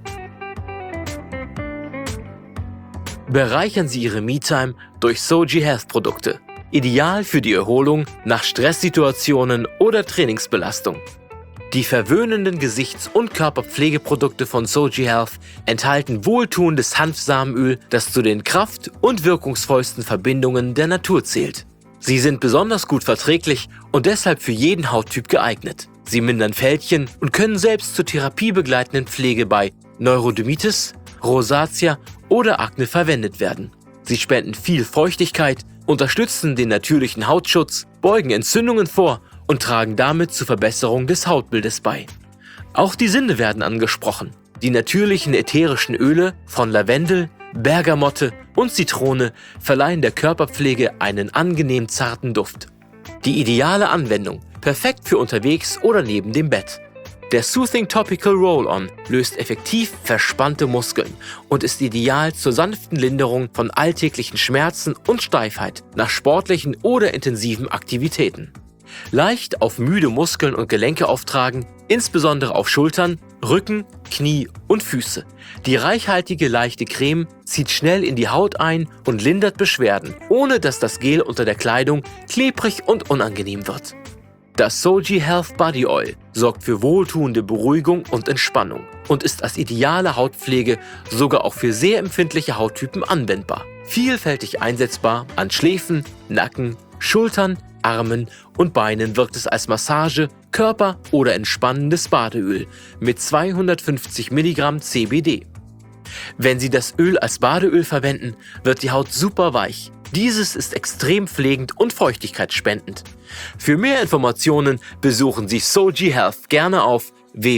Speaker 1: Bereichern Sie Ihre Me-Time durch Soji Health Produkte. Ideal für die Erholung nach Stresssituationen oder Trainingsbelastung. Die verwöhnenden Gesichts- und Körperpflegeprodukte von Soji Health enthalten wohltuendes Hanfsamenöl, das zu den kraft- und wirkungsvollsten Verbindungen der Natur zählt. Sie sind besonders gut verträglich und deshalb für jeden Hauttyp geeignet. Sie mindern Fältchen und können selbst zur therapiebegleitenden Pflege bei Neurodermitis, Rosatia oder Akne verwendet werden. Sie spenden viel Feuchtigkeit, unterstützen den natürlichen Hautschutz, beugen Entzündungen vor und tragen damit zur Verbesserung des Hautbildes bei. Auch die Sinne werden angesprochen. Die natürlichen ätherischen Öle von Lavendel, Bergamotte und Zitrone verleihen der Körperpflege einen angenehm zarten Duft. Die ideale Anwendung, perfekt für unterwegs oder neben dem Bett. Der Soothing Topical Roll-On löst effektiv verspannte Muskeln und ist ideal zur sanften Linderung von alltäglichen Schmerzen und Steifheit nach sportlichen oder intensiven Aktivitäten. Leicht auf müde Muskeln und Gelenke auftragen, insbesondere auf Schultern, Rücken, Knie und Füße. Die reichhaltige leichte Creme zieht schnell in die Haut ein und lindert Beschwerden, ohne dass das Gel unter der Kleidung klebrig und unangenehm wird. Das Soji Health Body Oil sorgt für wohltuende Beruhigung und Entspannung und ist als ideale Hautpflege sogar auch für sehr empfindliche Hauttypen anwendbar. Vielfältig einsetzbar an Schläfen, Nacken, Schultern, Armen und Beinen wirkt es als Massage, Körper- oder entspannendes Badeöl mit 250 Milligramm CBD. Wenn Sie das Öl als Badeöl verwenden, wird die Haut super weich. Dieses ist extrem pflegend und feuchtigkeitsspendend. Für mehr Informationen besuchen Sie Soji Health gerne auf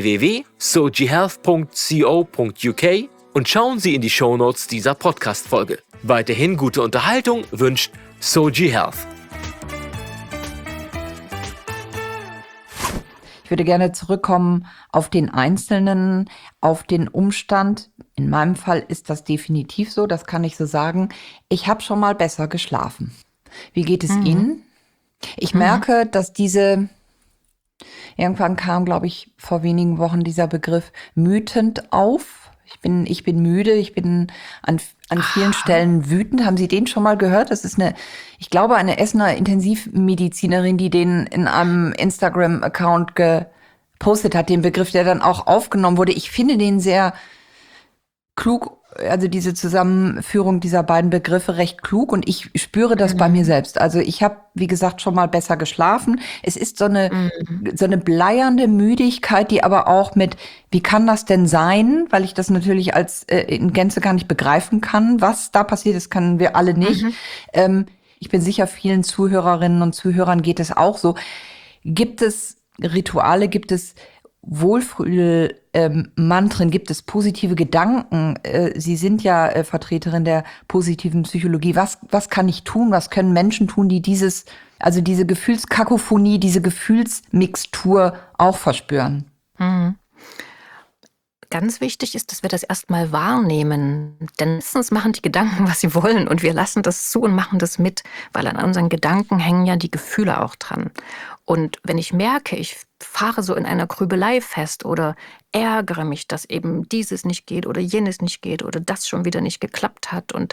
Speaker 1: www.sojihealth.co.uk und schauen Sie in die Shownotes dieser Podcast-Folge. Weiterhin gute Unterhaltung wünscht Soji Health.
Speaker 2: Ich würde gerne zurückkommen auf den Einzelnen, auf den Umstand. In meinem Fall ist das definitiv so, das kann ich so sagen. Ich habe schon mal besser geschlafen. Wie geht es Ihnen? Ich merke, dass irgendwann kam, glaube ich, vor wenigen Wochen dieser Begriff mütend auf. Ich bin müde, ich bin an vielen Stellen wütend. Haben Sie den schon mal gehört? Das ist ich glaube, eine Essener Intensivmedizinerin, die den in einem Instagram-Account gepostet hat, den Begriff, der dann auch aufgenommen wurde. Ich finde den sehr klug, also diese Zusammenführung dieser beiden Begriffe recht klug und ich spüre das bei mir selbst. Also ich habe, wie gesagt, schon mal besser geschlafen. Es ist so eine bleiernde Müdigkeit, die aber auch wie kann das denn sein? Weil ich das natürlich als in Gänze gar nicht begreifen kann, was da passiert, das können wir alle nicht. Ich bin sicher, vielen Zuhörerinnen und Zuhörern geht es auch so. Gibt es Rituale, gibt es Wohlfühl-Mantren, gibt es positive Gedanken? Sie sind ja Vertreterin der positiven Psychologie. Was kann ich tun? Was können Menschen tun, die diese Gefühlskakophonie, diese Gefühlsmixtur auch verspüren?
Speaker 3: Ganz wichtig ist, dass wir das erstmal wahrnehmen. Denn meistens machen die Gedanken, was sie wollen und wir lassen das zu und machen das mit, weil an unseren Gedanken hängen ja die Gefühle auch dran. Und wenn ich merke, ich fahre so in einer Grübelei fest oder ärgere mich, dass eben dieses nicht geht oder jenes nicht geht oder das schon wieder nicht geklappt hat und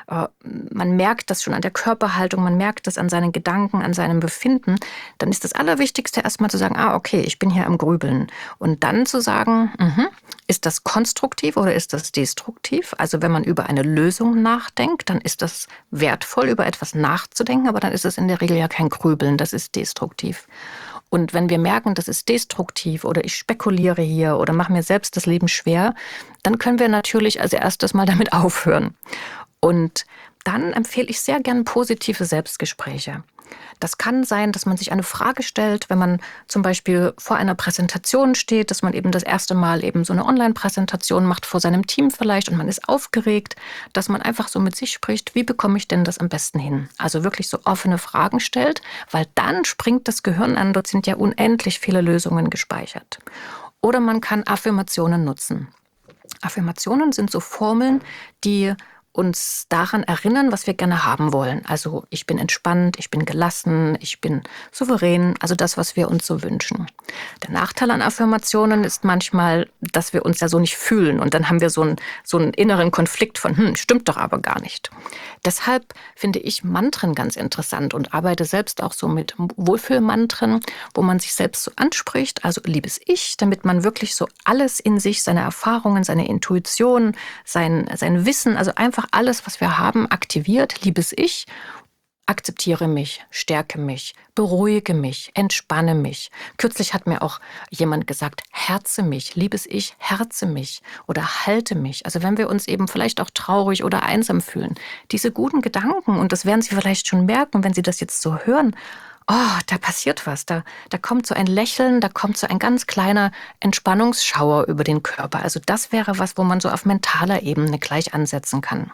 Speaker 3: man merkt das schon an der Körperhaltung, man merkt das an seinen Gedanken, an seinem Befinden, dann ist das Allerwichtigste erstmal zu sagen, okay, ich bin hier am Grübeln. Und dann zu sagen, ist das konstruktiv oder ist das destruktiv? Also wenn man über eine Lösung nachdenkt, dann ist das wertvoll, über etwas nachzudenken, aber dann ist es in der Regel ja kein Grübeln, das ist destruktiv. Und wenn wir merken, das ist destruktiv oder ich spekuliere hier oder mache mir selbst das Leben schwer, dann können wir natürlich als erstes mal damit aufhören. Und dann empfehle ich sehr gern positive Selbstgespräche. Das kann sein, dass man sich eine Frage stellt, wenn man zum Beispiel vor einer Präsentation steht, dass man eben das erste Mal eben so eine Online-Präsentation macht vor seinem Team vielleicht und man ist aufgeregt, dass man einfach so mit sich spricht, wie bekomme ich denn das am besten hin? Also wirklich so offene Fragen stellt, weil dann springt das Gehirn an, dort sind ja unendlich viele Lösungen gespeichert. Oder man kann Affirmationen nutzen. Affirmationen sind so Formeln, die uns daran erinnern, was wir gerne haben wollen. Also ich bin entspannt, ich bin gelassen, ich bin souverän, also das, was wir uns so wünschen. Der Nachteil an Affirmationen ist manchmal, dass wir uns ja so nicht fühlen und dann haben wir so einen inneren Konflikt von, stimmt doch aber gar nicht. Deshalb finde ich Mantren ganz interessant und arbeite selbst auch so mit Wohlfühlmantren, wo man sich selbst so anspricht, also liebes Ich, damit man wirklich so alles in sich, seine Erfahrungen, seine Intuition, sein Wissen, also einfach alles, was wir haben, aktiviert, liebes Ich, akzeptiere mich, stärke mich, beruhige mich, entspanne mich. Kürzlich hat mir auch jemand gesagt, herze mich, liebes Ich, herze mich oder halte mich. Also wenn wir uns eben vielleicht auch traurig oder einsam fühlen, diese guten Gedanken, und das werden Sie vielleicht schon merken, wenn Sie das jetzt so hören, da passiert was, da kommt so ein Lächeln, da kommt so ein ganz kleiner Entspannungsschauer über den Körper. Also das wäre was, wo man so auf mentaler Ebene gleich ansetzen kann.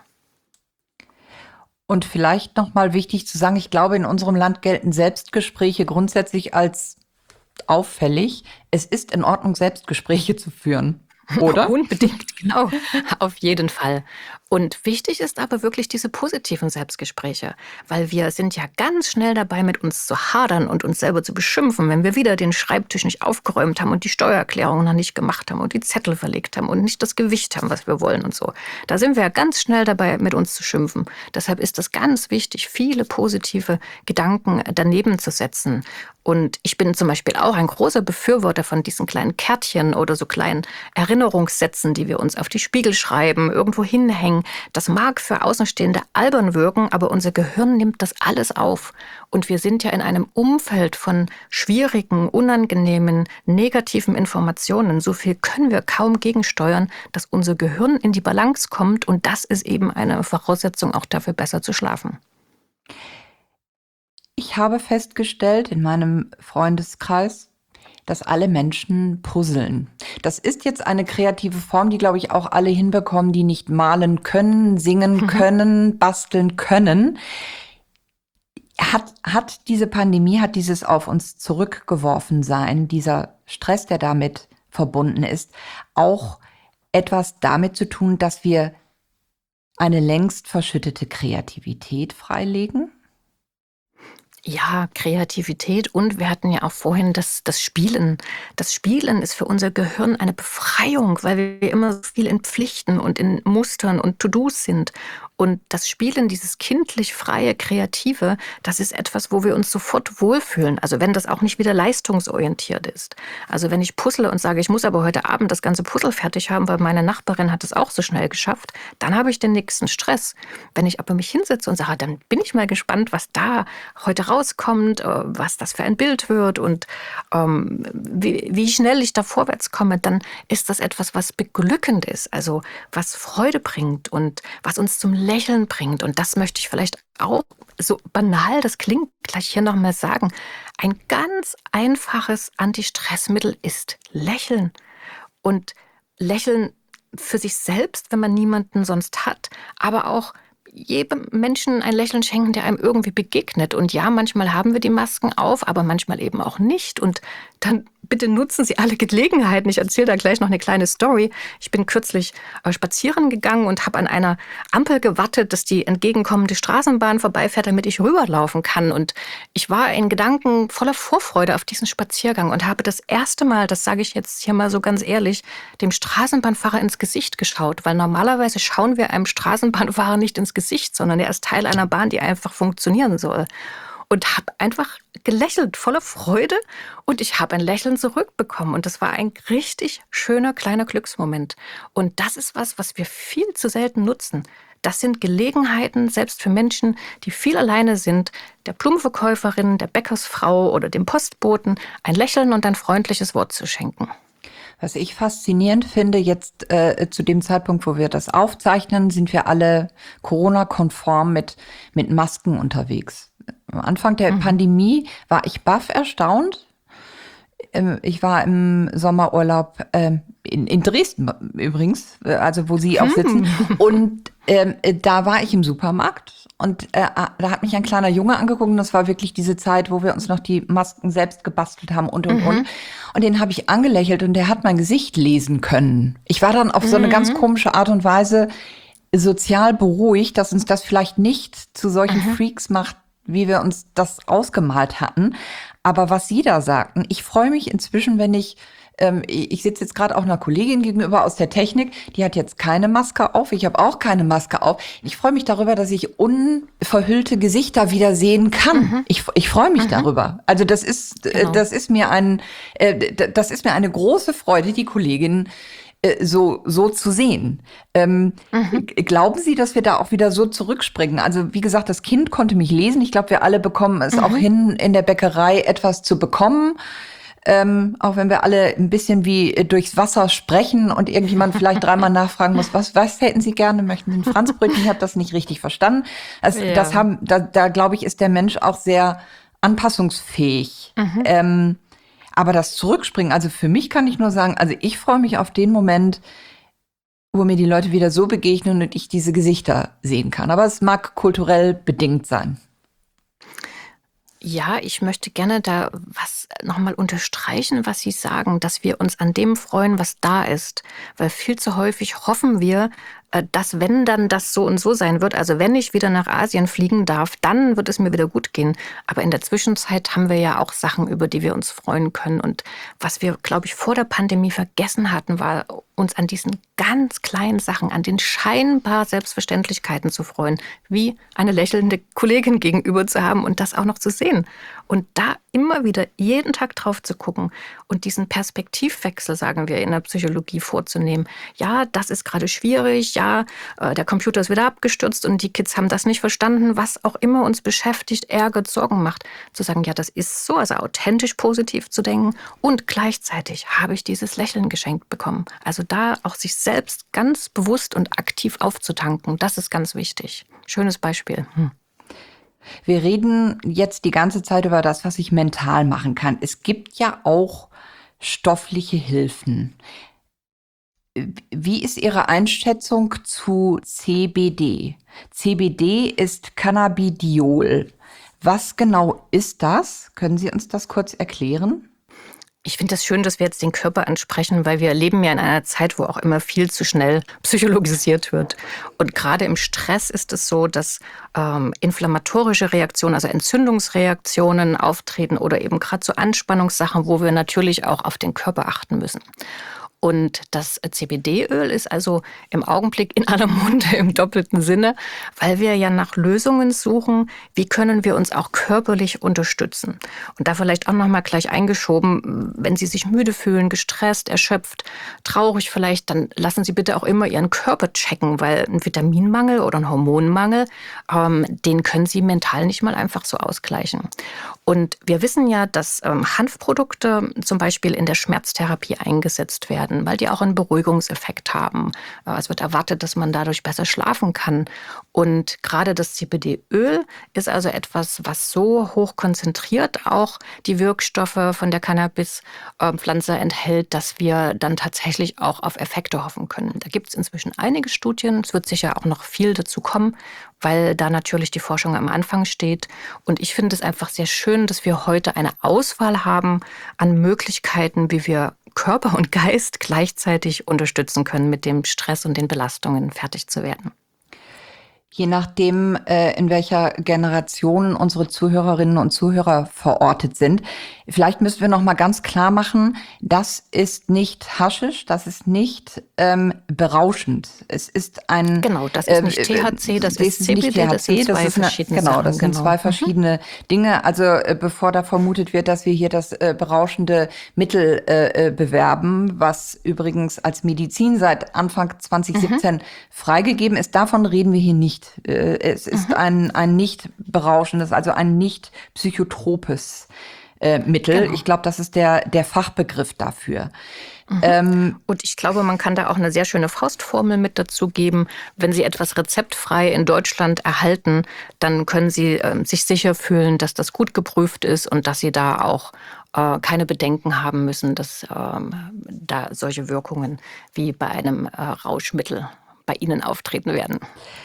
Speaker 2: Und vielleicht nochmal wichtig zu sagen, ich glaube, in unserem Land gelten Selbstgespräche grundsätzlich als auffällig. Es ist in Ordnung, Selbstgespräche zu führen, oder?
Speaker 3: Unbedingt, genau, auf jeden Fall. Und wichtig ist aber wirklich diese positiven Selbstgespräche, weil wir sind ja ganz schnell dabei, mit uns zu hadern und uns selber zu beschimpfen, wenn wir wieder den Schreibtisch nicht aufgeräumt haben und die Steuererklärung noch nicht gemacht haben und die Zettel verlegt haben und nicht das Gewicht haben, was wir wollen und so. Da sind wir ja ganz schnell dabei, mit uns zu schimpfen. Deshalb ist es ganz wichtig, viele positive Gedanken daneben zu setzen. Und ich bin zum Beispiel auch ein großer Befürworter von diesen kleinen Kärtchen oder so kleinen Erinnerungssätzen, die wir uns auf die Spiegel schreiben, irgendwo hinhängen. Das mag für Außenstehende albern wirken, aber unser Gehirn nimmt das alles auf. Und wir sind ja in einem Umfeld von schwierigen, unangenehmen, negativen Informationen. So viel können wir kaum gegensteuern, dass unser Gehirn in die Balance kommt. Und das ist eben eine Voraussetzung auch dafür, besser zu schlafen.
Speaker 2: Ich habe festgestellt in meinem Freundeskreis, dass alle Menschen puzzeln. Das ist jetzt eine kreative Form, die, glaube ich, auch alle hinbekommen, die nicht malen können, singen können, basteln können. Hat diese Pandemie, hat dieses auf uns zurückgeworfen sein, dieser Stress, der damit verbunden ist, auch etwas damit zu tun, dass wir eine längst verschüttete Kreativität freilegen?
Speaker 3: Ja, Kreativität und wir hatten ja auch vorhin das Spielen. Das Spielen ist für unser Gehirn eine Befreiung, weil wir immer so viel in Pflichten und in Mustern und To-Dos sind. Und das Spielen, dieses kindlich freie, kreative, das ist etwas, wo wir uns sofort wohlfühlen. Also wenn das auch nicht wieder leistungsorientiert ist. Also wenn ich puzzle und sage, ich muss aber heute Abend das ganze Puzzle fertig haben, weil meine Nachbarin hat es auch so schnell geschafft, dann habe ich den nächsten Stress. Wenn ich aber mich hinsetze und sage, dann bin ich mal gespannt, was da heute rauskommt, was das für ein Bild wird und wie schnell ich da vorwärts komme, dann ist das etwas, was beglückend ist, also was Freude bringt und was uns zum Lächeln bringt. Und das möchte ich vielleicht auch, so banal das klingt, gleich hier nochmal sagen. Ein ganz einfaches Antistressmittel ist Lächeln. Und Lächeln für sich selbst, wenn man niemanden sonst hat, aber auch jedem Menschen ein Lächeln schenken, der einem irgendwie begegnet. Und ja, manchmal haben wir die Masken auf, aber manchmal eben auch nicht. Und dann bitte nutzen Sie alle Gelegenheiten. Ich erzähle da gleich noch eine kleine Story. Ich bin kürzlich spazieren gegangen und habe an einer Ampel gewartet, dass die entgegenkommende Straßenbahn vorbeifährt, damit ich rüberlaufen kann. Und ich war in Gedanken voller Vorfreude auf diesen Spaziergang und habe das erste Mal, das sage ich jetzt hier mal so ganz ehrlich, dem Straßenbahnfahrer ins Gesicht geschaut. Weil normalerweise schauen wir einem Straßenbahnfahrer nicht ins Gesicht, sondern er ist Teil einer Bahn, die einfach funktionieren soll. Und habe einfach gelächelt, voller Freude. Und ich habe ein Lächeln zurückbekommen. Und das war ein richtig schöner kleiner Glücksmoment. Und das ist was wir viel zu selten nutzen. Das sind Gelegenheiten, selbst für Menschen, die viel alleine sind, der Blumenverkäuferin, der Bäckersfrau oder dem Postboten, ein Lächeln und ein freundliches Wort zu schenken.
Speaker 2: Was ich faszinierend finde, jetzt zu dem Zeitpunkt, wo wir das aufzeichnen, sind wir alle Corona-konform mit Masken unterwegs. Am Anfang der Pandemie war ich baff erstaunt. Ich war im Sommerurlaub in Dresden übrigens, also wo Sie auch sitzen. Und da war ich im Supermarkt und da hat mich ein kleiner Junge angeguckt und das war wirklich diese Zeit, wo wir uns noch die Masken selbst gebastelt haben und. Und den habe ich angelächelt und der hat mein Gesicht lesen können. Ich war dann auf so eine ganz komische Art und Weise sozial beruhigt, dass uns das vielleicht nicht zu solchen Freaks macht, wie wir uns das ausgemalt hatten. Aber was Sie da sagten, ich freue mich inzwischen, wenn ich sitze jetzt gerade auch einer Kollegin gegenüber aus der Technik, die hat jetzt keine Maske auf, ich habe auch keine Maske auf. Ich freue mich darüber, dass ich unverhüllte Gesichter wieder sehen kann. Ich freue mich darüber. Also das ist mir eine große Freude, die Kollegin so zu sehen. Glauben Sie, dass wir da auch wieder so zurückspringen? Also wie gesagt, das Kind konnte mich lesen. Ich glaube, wir alle bekommen es auch hin, in der Bäckerei etwas zu bekommen. Auch wenn wir alle ein bisschen wie durchs Wasser sprechen und irgendjemand vielleicht dreimal nachfragen muss, was hätten Sie gerne? Möchten Sie ein Franzbrötchen? Ich habe das nicht richtig verstanden. Also da glaube ich, ist der Mensch auch sehr anpassungsfähig. Aber das Zurückspringen, also für mich kann ich nur sagen, also ich freue mich auf den Moment, wo mir die Leute wieder so begegnen und ich diese Gesichter sehen kann. Aber es mag kulturell bedingt sein.
Speaker 3: Ja, ich möchte gerne da was nochmal unterstreichen, was Sie sagen, dass wir uns an dem freuen, was da ist. Weil viel zu häufig hoffen wir, dass wenn dann das so und so sein wird, also wenn ich wieder nach Asien fliegen darf, dann wird es mir wieder gut gehen. Aber in der Zwischenzeit haben wir ja auch Sachen, über die wir uns freuen können. Und was wir, glaube ich, vor der Pandemie vergessen hatten, war uns an diesen ganz kleinen Sachen, an den scheinbar Selbstverständlichkeiten zu freuen, wie eine lächelnde Kollegin gegenüber zu haben und das auch noch zu sehen. Und da immer wieder jeden Tag drauf zu gucken und diesen Perspektivwechsel, sagen wir in der Psychologie, vorzunehmen. Ja, das ist gerade schwierig, ja, der Computer ist wieder abgestürzt und die Kids haben das nicht verstanden, was auch immer uns beschäftigt, ärgert, Sorgen macht. Zu sagen, ja, das ist so, also authentisch positiv zu denken und gleichzeitig habe ich dieses Lächeln geschenkt bekommen. Also da auch sich selbst ganz bewusst und aktiv aufzutanken, das ist ganz wichtig. Schönes Beispiel.
Speaker 2: Wir reden jetzt die ganze Zeit über das, was ich mental machen kann. Es gibt ja auch stoffliche Hilfen. Wie ist Ihre Einschätzung zu CBD? CBD ist Cannabidiol. Was genau ist das? Können Sie uns das kurz erklären?
Speaker 3: Ich finde das schön, dass wir jetzt den Körper ansprechen, weil wir leben ja in einer Zeit, wo auch immer viel zu schnell psychologisiert wird. Und gerade im Stress ist es so, dass inflammatorische Reaktionen, also Entzündungsreaktionen auftreten oder eben gerade so Anspannungssachen, wo wir natürlich auch auf den Körper achten müssen. Und das CBD-Öl ist also im Augenblick in aller Munde im doppelten Sinne, weil wir ja nach Lösungen suchen, wie können wir uns auch körperlich unterstützen. Und da vielleicht auch nochmal gleich eingeschoben, wenn Sie sich müde fühlen, gestresst, erschöpft, traurig vielleicht, dann lassen Sie bitte auch immer Ihren Körper checken, weil ein Vitaminmangel oder ein Hormonmangel, den können Sie mental nicht mal einfach so ausgleichen. Und wir wissen ja, dass Hanfprodukte zum Beispiel in der Schmerztherapie eingesetzt werden, weil die auch einen Beruhigungseffekt haben. Es wird erwartet, dass man dadurch besser schlafen kann. Und gerade das CBD-Öl ist also etwas, was so hoch konzentriert auch die Wirkstoffe von der Cannabis-Pflanze enthält, dass wir dann tatsächlich auch auf Effekte hoffen können. Da gibt es inzwischen einige Studien. Es wird sicher auch noch viel dazu kommen, weil da natürlich die Forschung am Anfang steht. Und ich finde es einfach sehr schön, dass wir heute eine Auswahl haben an Möglichkeiten, wie wir Körper und Geist gleichzeitig unterstützen können, mit dem Stress und den Belastungen fertig zu werden.
Speaker 2: Je nachdem, in welcher Generation unsere Zuhörerinnen und Zuhörer verortet sind. Vielleicht müssen wir noch mal ganz klar machen, das ist nicht Haschisch, das ist nicht berauschend. Es ist ein...
Speaker 3: Genau, das ist nicht THC, das ist CBD,
Speaker 2: nicht THC,
Speaker 3: das sind zwei verschiedene Sachen.
Speaker 2: Das sind zwei verschiedene Dinge. Also bevor da vermutet wird, dass wir hier das berauschende Mittel bewerben, was übrigens als Medizin seit Anfang 2017 freigegeben ist, davon reden wir hier nicht. Es ist ein nicht berauschendes, also ein nicht psychotropes Mittel.
Speaker 3: Genau.
Speaker 2: Ich glaube, das ist der Fachbegriff dafür.
Speaker 3: Und ich glaube, man kann da auch eine sehr schöne Faustformel mit dazu geben. Wenn Sie etwas rezeptfrei in Deutschland erhalten, dann können Sie sich sicher fühlen, dass das gut geprüft ist und dass Sie da auch keine Bedenken haben müssen, dass da solche Wirkungen wie bei einem Rauschmittel bei Ihnen auftreten werden.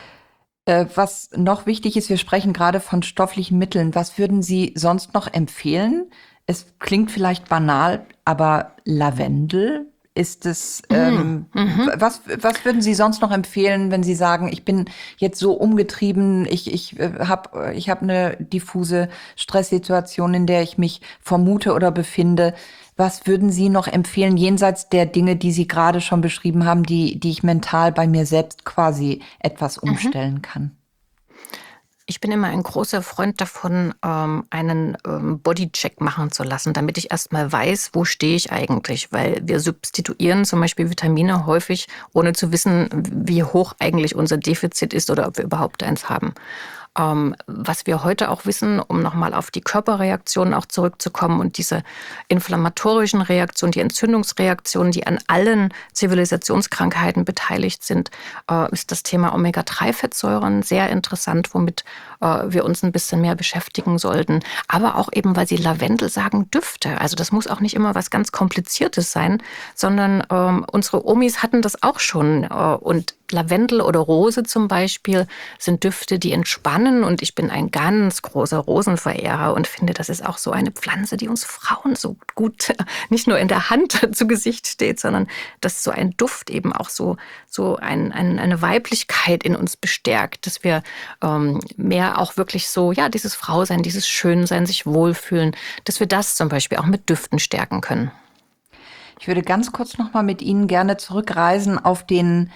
Speaker 2: Was noch wichtig ist, wir sprechen gerade von stofflichen Mitteln. Was würden Sie sonst noch empfehlen? Es klingt vielleicht banal, aber Lavendel, ist es, was würden Sie sonst noch empfehlen, wenn Sie sagen, ich bin jetzt so umgetrieben, ich hab eine diffuse Stresssituation, in der ich mich vermute oder befinde. Was würden Sie noch empfehlen, jenseits der Dinge, die Sie gerade schon beschrieben haben, die ich mental bei mir selbst quasi etwas umstellen kann?
Speaker 3: Ich bin immer ein großer Freund davon, einen Bodycheck machen zu lassen, damit ich erstmal weiß, wo stehe ich eigentlich. Weil wir substituieren zum Beispiel Vitamine häufig, ohne zu wissen, wie hoch eigentlich unser Defizit ist oder ob wir überhaupt eins haben. Was wir heute auch wissen, um nochmal auf die Körperreaktionen auch zurückzukommen und diese inflammatorischen Reaktionen, die Entzündungsreaktionen, die an allen Zivilisationskrankheiten beteiligt sind, ist das Thema Omega-3-Fettsäuren sehr interessant, womit wir uns ein bisschen mehr beschäftigen sollten. Aber auch eben, weil Sie Lavendel sagen, Düfte. Also das muss auch nicht immer was ganz Kompliziertes sein, sondern unsere Omis hatten das auch schon. Und Lavendel oder Rose zum Beispiel sind Düfte, die entspannen. Und ich bin ein ganz großer Rosenverehrer und finde, das ist auch so eine Pflanze, die uns Frauen so gut nicht nur in der Hand zu Gesicht steht, sondern dass so ein Duft eben auch so eine Weiblichkeit in uns bestärkt, dass wir mehr auch wirklich so, ja, dieses Frausein, dieses Schönsein, sich wohlfühlen, dass wir das zum Beispiel auch mit Düften stärken können.
Speaker 2: Ich würde ganz kurz noch mal mit Ihnen gerne zurückreisen auf die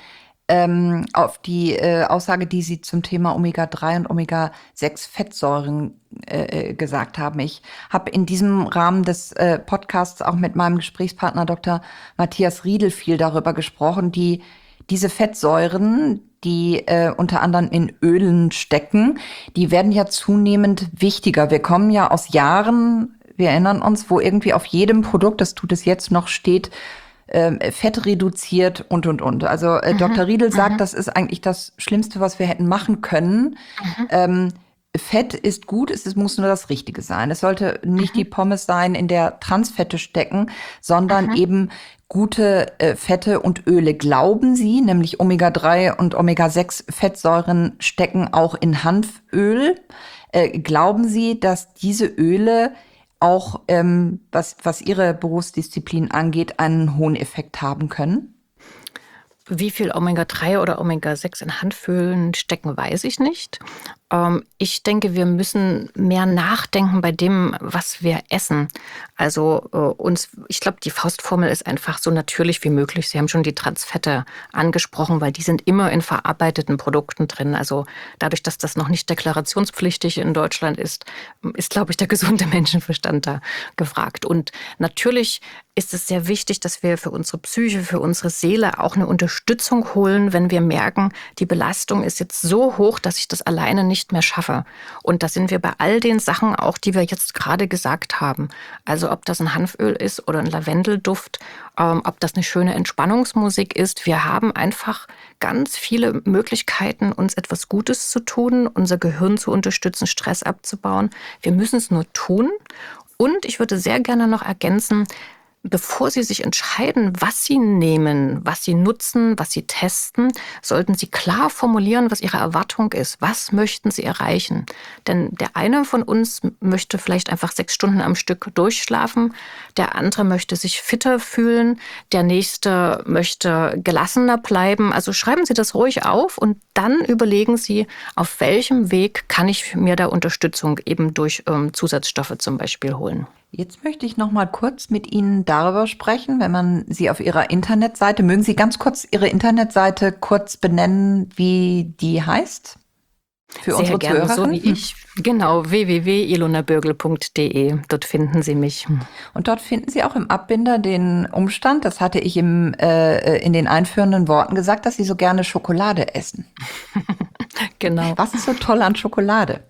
Speaker 2: Aussage, die Sie zum Thema Omega-3 und Omega-6-Fettsäuren gesagt haben. Ich habe in diesem Rahmen des Podcasts auch mit meinem Gesprächspartner Dr. Matthias Riedel viel darüber gesprochen, diese Fettsäuren, die unter anderem in Ölen stecken, die werden ja zunehmend wichtiger. Wir kommen ja aus Jahren, wir erinnern uns, wo irgendwie auf jedem Produkt, das tut es jetzt noch, steht, Fett reduziert und. Also Dr. Riedel sagt, das ist eigentlich das Schlimmste, was wir hätten machen können. Fett ist gut, es muss nur das Richtige sein. Es sollte nicht die Pommes sein, in der Transfette stecken, sondern eben gute Fette und Öle. Glauben Sie, nämlich Omega-3 und Omega-6 Fettsäuren stecken auch in Hanföl. Glauben Sie, dass diese Öle auch, was Ihre Berufsdisziplin angeht, einen hohen Effekt haben können?
Speaker 3: Wie viel Omega-3 oder Omega-6 in Hanfölen stecken, weiß ich nicht. Ich denke, wir müssen mehr nachdenken bei dem, was wir essen. Also ich glaube, die Faustformel ist einfach so natürlich wie möglich. Sie haben schon die Transfette angesprochen, weil die sind immer in verarbeiteten Produkten drin. Also dadurch, dass das noch nicht deklarationspflichtig in Deutschland ist, glaube ich, der gesunde Menschenverstand da gefragt. Und natürlich ist es sehr wichtig, dass wir für unsere Psyche, für unsere Seele auch eine Unterstützung holen, wenn wir merken, die Belastung ist jetzt so hoch, dass ich das alleine nicht nicht mehr schaffe. Und da sind wir bei all den Sachen auch, die wir jetzt gerade gesagt haben. Also ob das ein Hanföl ist oder ein Lavendelduft, ob das eine schöne Entspannungsmusik ist. Wir haben einfach ganz viele Möglichkeiten, uns etwas Gutes zu tun, unser Gehirn zu unterstützen, Stress abzubauen. Wir müssen es nur tun. Und ich würde sehr gerne noch ergänzen, bevor Sie sich entscheiden, was Sie nehmen, was Sie nutzen, was Sie testen, sollten Sie klar formulieren, was Ihre Erwartung ist. Was möchten Sie erreichen? Denn der eine von uns möchte vielleicht einfach 6 Stunden am Stück durchschlafen, der andere möchte sich fitter fühlen, der nächste möchte gelassener bleiben. Also schreiben Sie das ruhig auf und dann überlegen Sie, auf welchem Weg kann ich mir da Unterstützung eben durch Zusatzstoffe zum Beispiel holen.
Speaker 2: Jetzt möchte ich noch mal kurz mit Ihnen darüber sprechen, wenn man Sie auf Ihrer Internetseite, mögen Sie ganz kurz Ihre Internetseite kurz benennen, wie die heißt? Für
Speaker 3: Sehr
Speaker 2: unsere
Speaker 3: gerne, so
Speaker 2: Zuhörerin?
Speaker 3: wie ich. Genau, www.ilonabürgel.de. Dort finden Sie mich.
Speaker 2: Und dort finden Sie auch im Abbinder den Umstand, das hatte ich in den einführenden Worten gesagt, dass Sie so gerne Schokolade essen.
Speaker 3: Genau.
Speaker 2: Was ist so toll an Schokolade?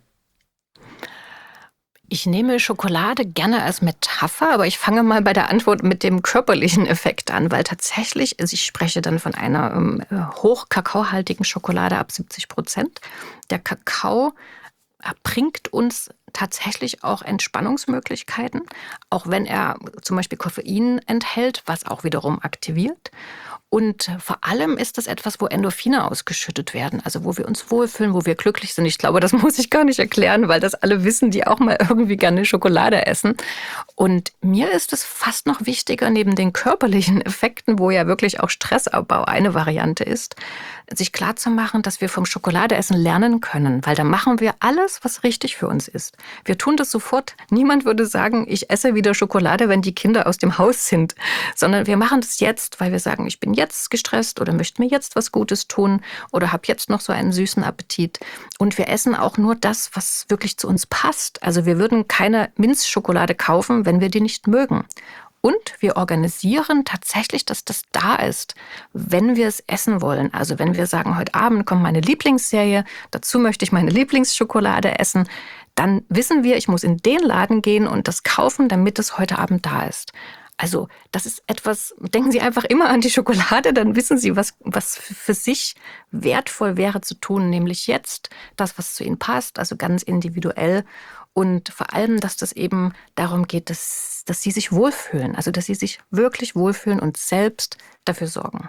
Speaker 3: Ich nehme Schokolade gerne als Metapher, aber ich fange mal bei der Antwort mit dem körperlichen Effekt an, weil tatsächlich, also ich spreche dann von einer hochkakaohaltigen Schokolade ab 70%. Der Kakao bringt uns tatsächlich auch Entspannungsmöglichkeiten, auch wenn er zum Beispiel Koffein enthält, was auch wiederum aktiviert. Und vor allem ist das etwas, wo Endorphine ausgeschüttet werden, also wo wir uns wohlfühlen, wo wir glücklich sind. Ich glaube, das muss ich gar nicht erklären, weil das alle wissen, die auch mal irgendwie gerne Schokolade essen. Und mir ist es fast noch wichtiger, neben den körperlichen Effekten, wo ja wirklich auch Stressabbau eine Variante ist, sich klarzumachen, dass wir vom Schokoladeessen lernen können, weil da machen wir alles, was richtig für uns ist. Wir tun das sofort. Niemand würde sagen, ich esse wieder Schokolade, wenn die Kinder aus dem Haus sind, sondern wir machen das jetzt, weil wir sagen, ich bin jetzt gestresst oder möchte mir jetzt was Gutes tun oder habe jetzt noch so einen süßen Appetit. Und wir essen auch nur das, was wirklich zu uns passt. Also wir würden keine Minzschokolade kaufen, wenn wir die nicht mögen. Und wir organisieren tatsächlich, dass das da ist, wenn wir es essen wollen. Also wenn wir sagen, heute Abend kommt meine Lieblingsserie, dazu möchte ich meine Lieblingsschokolade essen, dann wissen wir, ich muss in den Laden gehen und das kaufen, damit es heute Abend da ist. Also das ist etwas, denken Sie einfach immer an die Schokolade, dann wissen Sie, was für sich wertvoll wäre zu tun, nämlich jetzt das, was zu Ihnen passt, also ganz individuell. Und vor allem, dass das eben darum geht, dass Sie sich wohlfühlen, also dass Sie sich wirklich wohlfühlen und selbst dafür sorgen.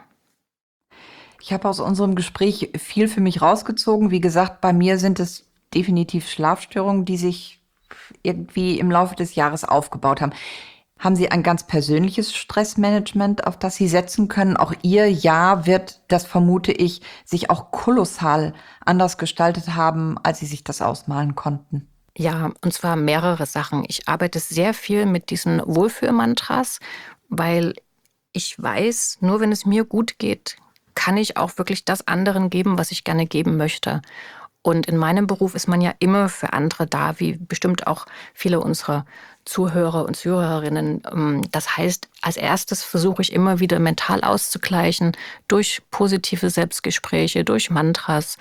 Speaker 2: Ich habe aus unserem Gespräch viel für mich rausgezogen. Wie gesagt, bei mir sind es definitiv Schlafstörungen, die sich irgendwie im Laufe des Jahres aufgebaut haben. Haben Sie ein ganz persönliches Stressmanagement, auf das Sie setzen können? Auch Ihr Jahr wird, das vermute ich, sich auch kolossal anders gestaltet haben, als Sie sich das ausmalen konnten.
Speaker 3: Ja, und zwar mehrere Sachen. Ich arbeite sehr viel mit diesen Wohlfühlmantras, weil ich weiß, nur wenn es mir gut geht, kann ich auch wirklich das anderen geben, was ich gerne geben möchte. Und in meinem Beruf ist man ja immer für andere da, wie bestimmt auch viele unserer Zuhörer und Zuhörerinnen. Das heißt, als erstes versuche ich immer wieder mental auszugleichen durch positive Selbstgespräche, durch Mantras.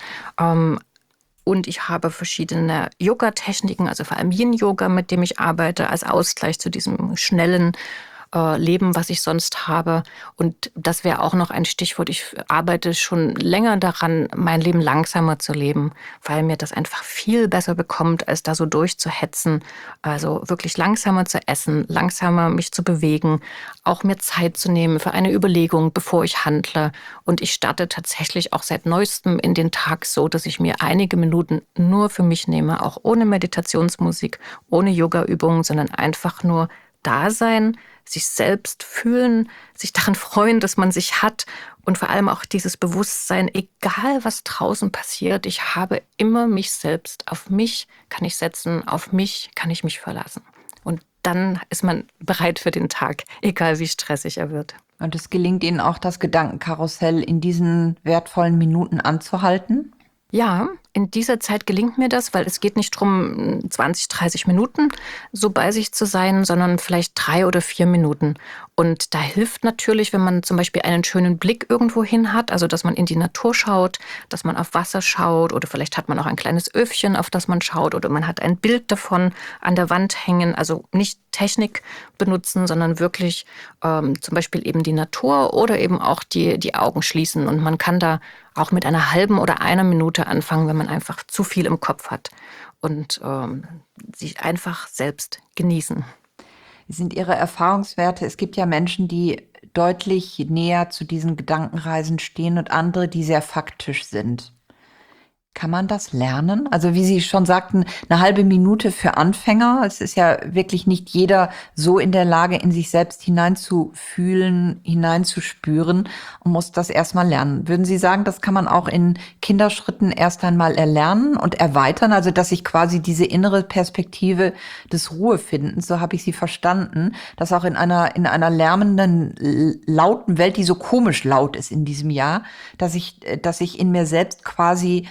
Speaker 3: Und ich habe verschiedene Yoga-Techniken, also vor allem Yin-Yoga, mit dem ich arbeite, als Ausgleich zu diesem schnellen Leben, was ich sonst habe. Und das wäre auch noch ein Stichwort. Ich arbeite schon länger daran, mein Leben langsamer zu leben, weil mir das einfach viel besser bekommt, als da so durchzuhetzen. Also wirklich langsamer zu essen, langsamer mich zu bewegen, auch mir Zeit zu nehmen für eine Überlegung, bevor ich handle. Und ich starte tatsächlich auch seit neuestem in den Tag so, dass ich mir einige Minuten nur für mich nehme, auch ohne Meditationsmusik, ohne Yoga-Übungen, sondern einfach nur da sein, sich selbst fühlen, sich daran freuen, dass man sich hat und vor allem auch dieses Bewusstsein, egal was draußen passiert, ich habe immer mich selbst, auf mich kann ich setzen, auf mich kann ich mich verlassen. Und dann ist man bereit für den Tag, egal wie stressig er wird.
Speaker 2: Und es gelingt Ihnen auch, das Gedankenkarussell in diesen wertvollen Minuten anzuhalten?
Speaker 3: Ja, in dieser Zeit gelingt mir das, weil es geht nicht drum, 20, 30 Minuten so bei sich zu sein, sondern vielleicht 3 oder 4 Minuten. Und da hilft natürlich, wenn man zum Beispiel einen schönen Blick irgendwo hin hat, also dass man in die Natur schaut, dass man auf Wasser schaut oder vielleicht hat man auch ein kleines Öfchen, auf das man schaut oder man hat ein Bild davon an der Wand hängen. Also nicht Technik benutzen, sondern wirklich zum Beispiel eben die Natur oder eben auch die Augen schließen. Und man kann da auch mit einer halben oder einer Minute anfangen, wenn man einfach zu viel im Kopf hat und sich einfach selbst genießen.
Speaker 2: Sind Ihre Erfahrungswerte, es gibt ja Menschen, die deutlich näher zu diesen Gedankenreisen stehen und andere, die sehr faktisch sind. Kann man das lernen? Also wie Sie schon sagten, eine halbe Minute für Anfänger. Es ist ja wirklich nicht jeder so in der Lage, in sich selbst hineinzufühlen, hineinzuspüren und muss das erstmal lernen. Würden Sie sagen, das kann man auch in Kinderschritten erst einmal erlernen und erweitern? Also dass sich quasi diese innere Perspektive des Ruhefindens, so habe ich Sie verstanden, dass auch in einer lärmenden, lauten Welt, die so komisch laut ist in diesem Jahr, dass ich in mir selbst quasi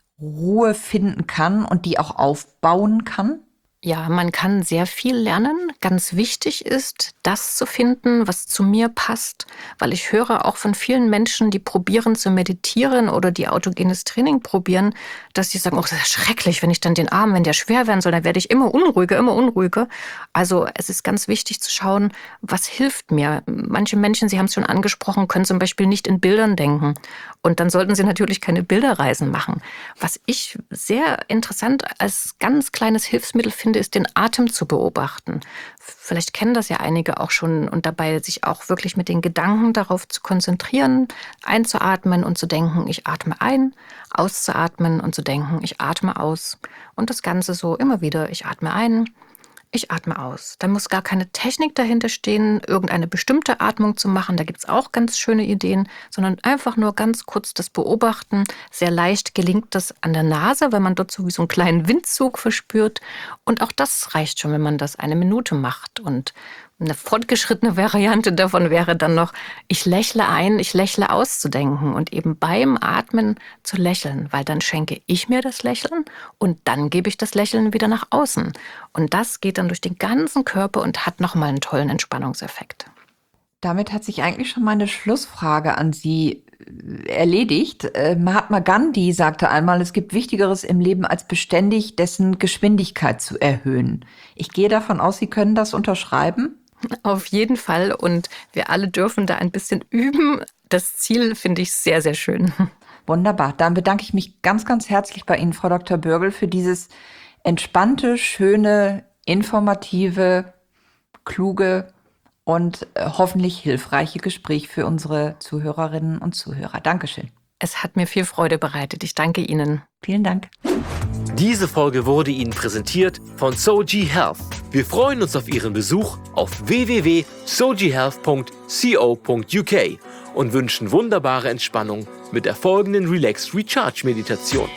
Speaker 2: Ruhe finden kann und die auch aufbauen kann?
Speaker 3: Ja, man kann sehr viel lernen. Ganz wichtig ist, das zu finden, was zu mir passt, weil ich höre auch von vielen Menschen, die probieren zu meditieren oder die autogenes Training probieren, dass sie sagen, oh, das ist ja schrecklich, wenn ich dann den Arm, wenn der schwer werden soll, dann werde ich immer unruhiger, immer unruhiger. Also es ist ganz wichtig zu schauen, was hilft mir. Manche Menschen, Sie haben es schon angesprochen, können zum Beispiel nicht in Bildern denken. Und dann sollten sie natürlich keine Bilderreisen machen. Was ich sehr interessant als ganz kleines Hilfsmittel finde, ist, den Atem zu beobachten. Vielleicht kennen das ja einige auch schon und dabei sich auch wirklich mit den Gedanken darauf zu konzentrieren, einzuatmen und zu denken, ich atme ein, auszuatmen und zu denken, ich atme aus. Und das Ganze so immer wieder, ich atme ein, ich atme aus. Da muss gar keine Technik dahinter stehen, irgendeine bestimmte Atmung zu machen. Da gibt's auch ganz schöne Ideen, sondern einfach nur ganz kurz das Beobachten. Sehr leicht gelingt das an der Nase, weil man dort so wie so einen kleinen Windzug verspürt. Und auch das reicht schon, wenn man das eine Minute macht. Und eine fortgeschrittene Variante davon wäre dann noch, ich lächle ein, ich lächle aus zu denken und eben beim Atmen zu lächeln, weil dann schenke ich mir das Lächeln und dann gebe ich das Lächeln wieder nach außen. Und das geht dann durch den ganzen Körper und hat nochmal einen tollen Entspannungseffekt.
Speaker 2: Damit hat sich eigentlich schon meine Schlussfrage an Sie erledigt. Mahatma Gandhi sagte einmal, es gibt Wichtigeres im Leben, als beständig dessen Geschwindigkeit zu erhöhen. Ich gehe davon aus, Sie können das unterschreiben.
Speaker 3: Auf jeden Fall und wir alle dürfen da ein bisschen üben. Das Ziel finde ich sehr, sehr schön.
Speaker 2: Wunderbar. Dann bedanke ich mich ganz, ganz herzlich bei Ihnen, Frau Dr. Bürgel, für dieses entspannte, schöne, informative, kluge und hoffentlich hilfreiche Gespräch für unsere Zuhörerinnen und Zuhörer. Dankeschön.
Speaker 3: Es hat mir viel Freude bereitet. Ich danke Ihnen.
Speaker 2: Vielen Dank.
Speaker 1: Diese Folge wurde Ihnen präsentiert von Soji Health. Wir freuen uns auf Ihren Besuch auf www.sojihealth.co.uk und wünschen wunderbare Entspannung mit der folgenden Relax Recharge Meditation.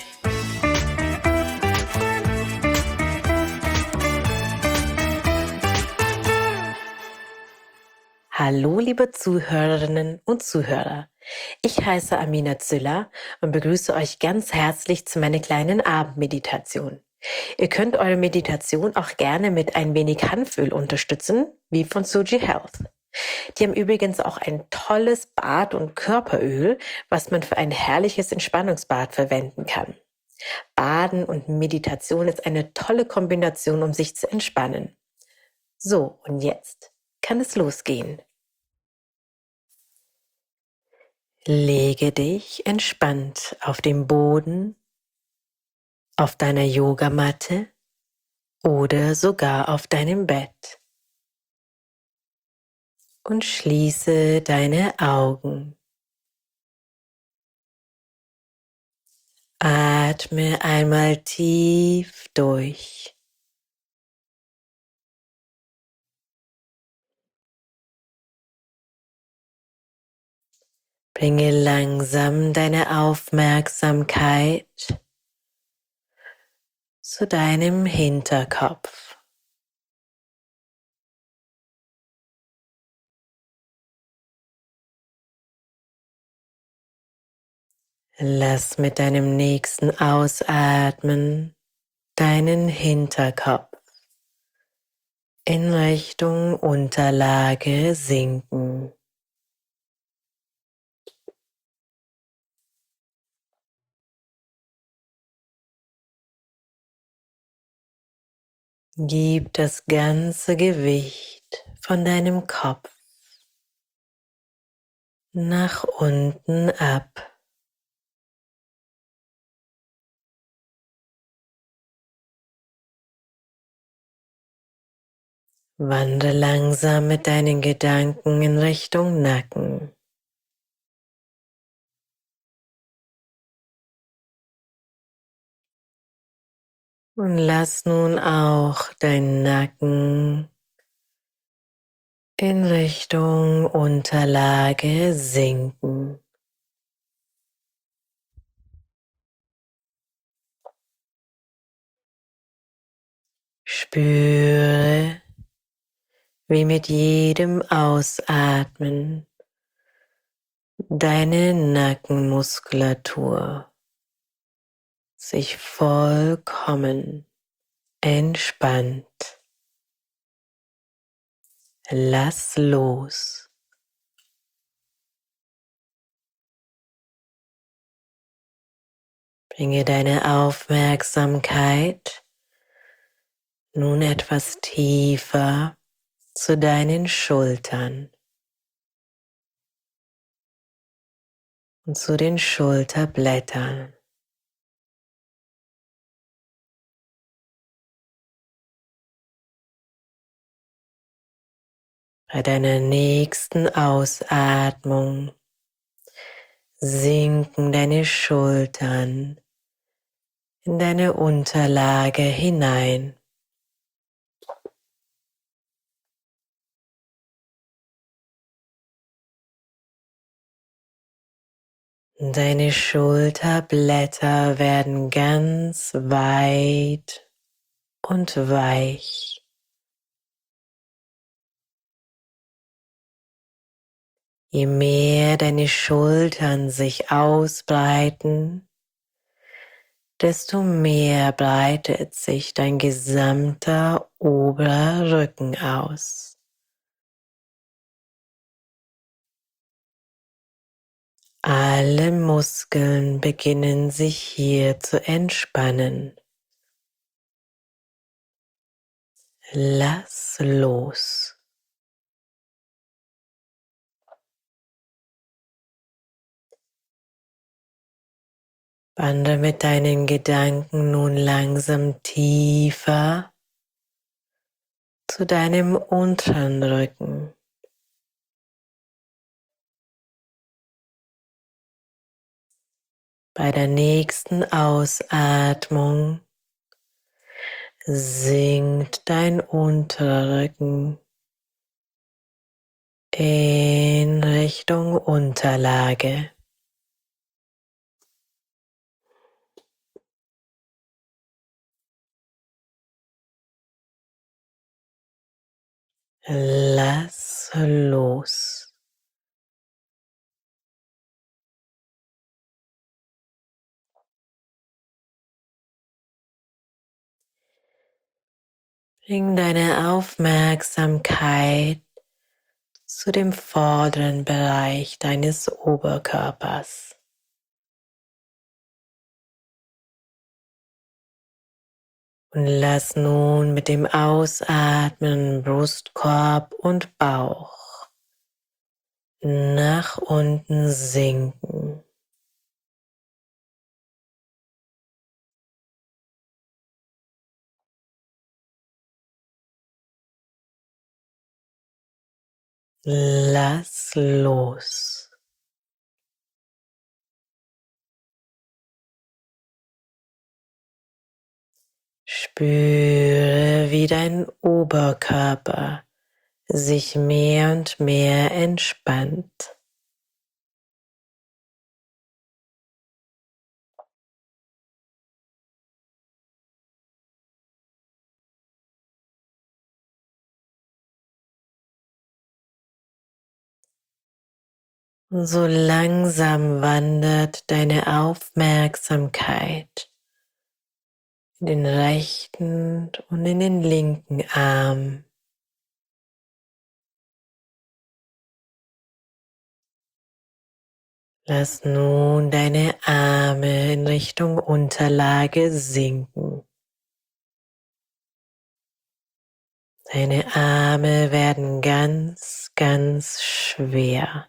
Speaker 4: Hallo, liebe Zuhörerinnen und Zuhörer. Ich heiße Amina Züller und begrüße euch ganz herzlich zu meiner kleinen Abendmeditation. Ihr könnt eure Meditation auch gerne mit ein wenig Hanföl unterstützen, wie von Soji Health. Die haben übrigens auch ein tolles Bad- und Körperöl, was man für ein herrliches Entspannungsbad verwenden kann. Baden und Meditation ist eine tolle Kombination, um sich zu entspannen. So, und jetzt kann es losgehen. Lege dich entspannt auf dem Boden, auf deiner Yogamatte oder sogar auf deinem Bett und schließe deine Augen. Atme einmal tief durch. Bringe langsam deine Aufmerksamkeit zu deinem Hinterkopf. Lass mit deinem nächsten Ausatmen deinen Hinterkopf in Richtung Unterlage sinken. Gib das ganze Gewicht von deinem Kopf nach unten ab. Wandere langsam mit deinen Gedanken in Richtung Nacken. Und lass nun auch deinen Nacken in Richtung Unterlage sinken. Spüre, wie mit jedem Ausatmen deine Nackenmuskulatur sich vollkommen entspannt. Lass los. Bringe deine Aufmerksamkeit nun etwas tiefer zu deinen Schultern und zu den Schulterblättern. Bei deiner nächsten Ausatmung sinken deine Schultern in deine Unterlage hinein. Deine Schulterblätter werden ganz weit und weich. Je mehr deine Schultern sich ausbreiten, desto mehr breitet sich dein gesamter oberer Rücken aus. Alle Muskeln beginnen sich hier zu entspannen. Lass los. Wandere mit deinen Gedanken nun langsam tiefer zu deinem unteren Rücken. Bei der nächsten Ausatmung sinkt dein unterer Rücken in Richtung Unterlage. Lass los. Bring deine Aufmerksamkeit zu dem vorderen Bereich deines Oberkörpers. Und lass nun mit dem Ausatmen Brustkorb und Bauch nach unten sinken. Lass los. Spüre, wie dein Oberkörper sich mehr und mehr entspannt. Und so langsam wandert deine Aufmerksamkeit in den rechten und in den linken Arm. Lass nun deine Arme in Richtung Unterlage sinken. Deine Arme werden ganz, ganz schwer.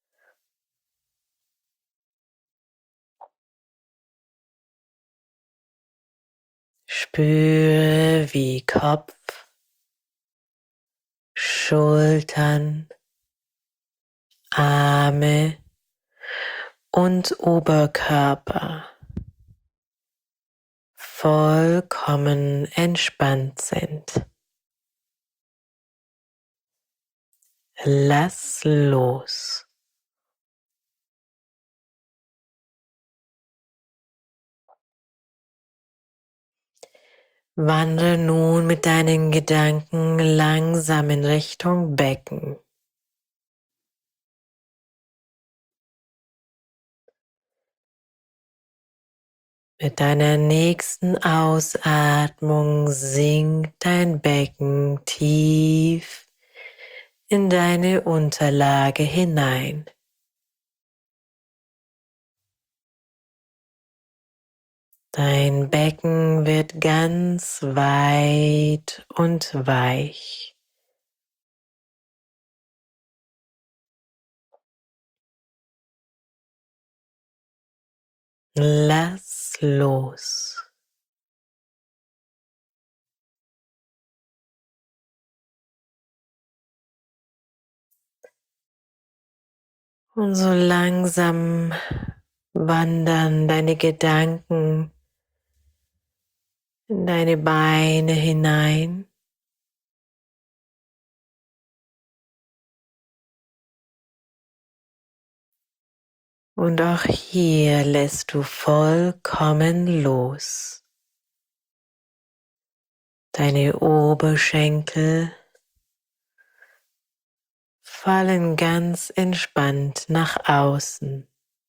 Speaker 4: Spüre, wie Kopf, Schultern, Arme und Oberkörper vollkommen entspannt sind. Lass los. Wandere nun mit deinen Gedanken langsam in Richtung Becken. Mit deiner nächsten Ausatmung sinkt dein Becken tief in deine Unterlage hinein. Dein Becken wird ganz weit und weich. Lass los. Und so langsam wandern deine Gedanken in deine Beine hinein. Und auch hier lässt du vollkommen los. Deine Oberschenkel fallen ganz entspannt nach außen.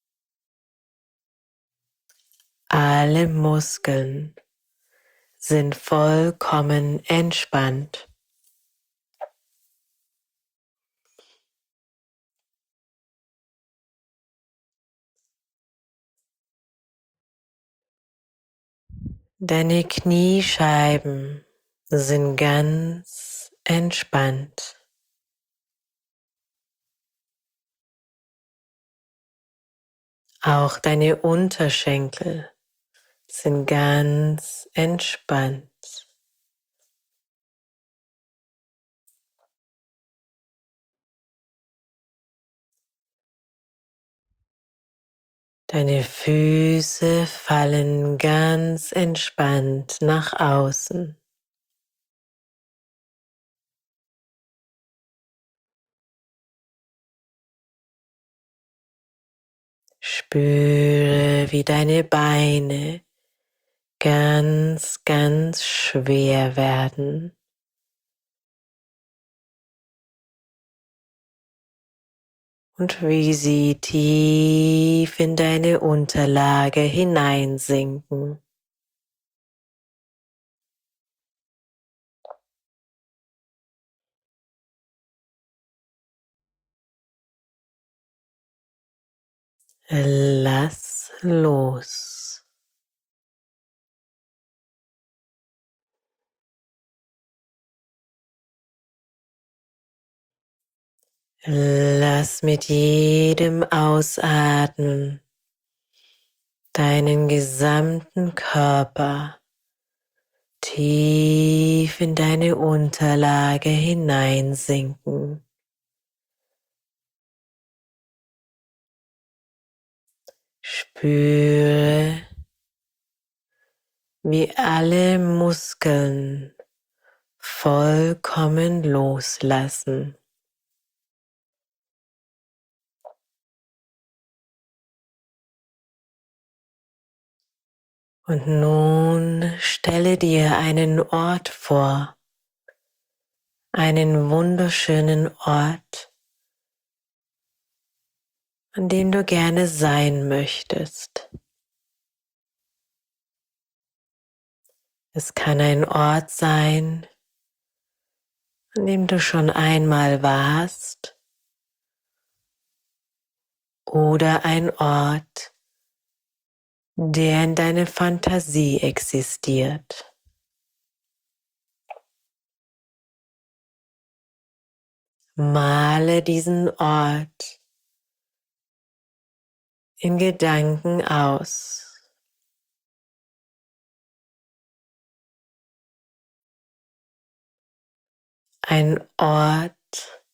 Speaker 4: Alle Muskeln sind vollkommen entspannt. Deine Kniescheiben sind ganz entspannt. Auch deine Unterschenkel sind ganz entspannt. Deine Füße fallen ganz entspannt nach außen. Spüre, wie deine Beine ganz, ganz schwer werden. Und wie sie tief in deine Unterlage hineinsinken. Lass los. Lass mit jedem Ausatmen deinen gesamten Körper tief in deine Unterlage hineinsinken. Spüre, wie alle Muskeln vollkommen loslassen. Und nun stelle dir einen Ort vor, einen wunderschönen Ort, an dem du gerne sein möchtest. Es kann ein Ort sein, an dem du schon einmal warst, oder ein Ort, der in deiner Fantasie existiert. Male diesen Ort in Gedanken aus. Ein Ort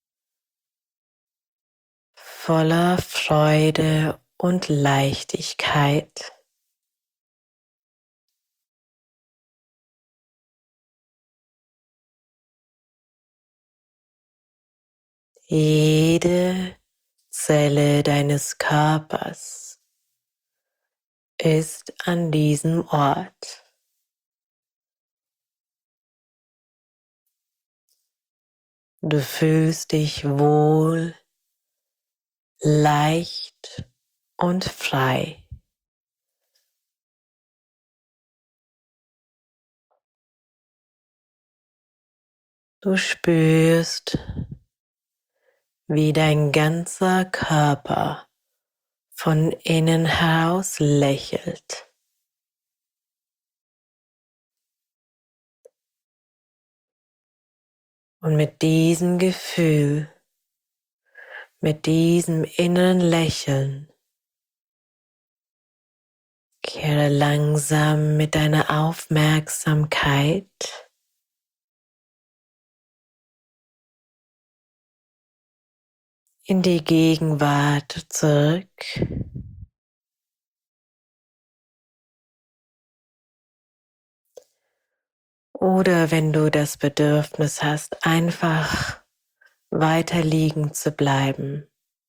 Speaker 4: voller Freude und Leichtigkeit. Jede Zelle deines Körpers ist an diesem Ort. Du fühlst dich wohl, leicht und frei. Du spürst, wie dein ganzer Körper von innen heraus lächelt. Und mit diesem Gefühl, mit diesem inneren Lächeln, kehre langsam mit deiner Aufmerksamkeit in die Gegenwart zurück. Oder wenn du das Bedürfnis hast, einfach weiter liegen zu bleiben,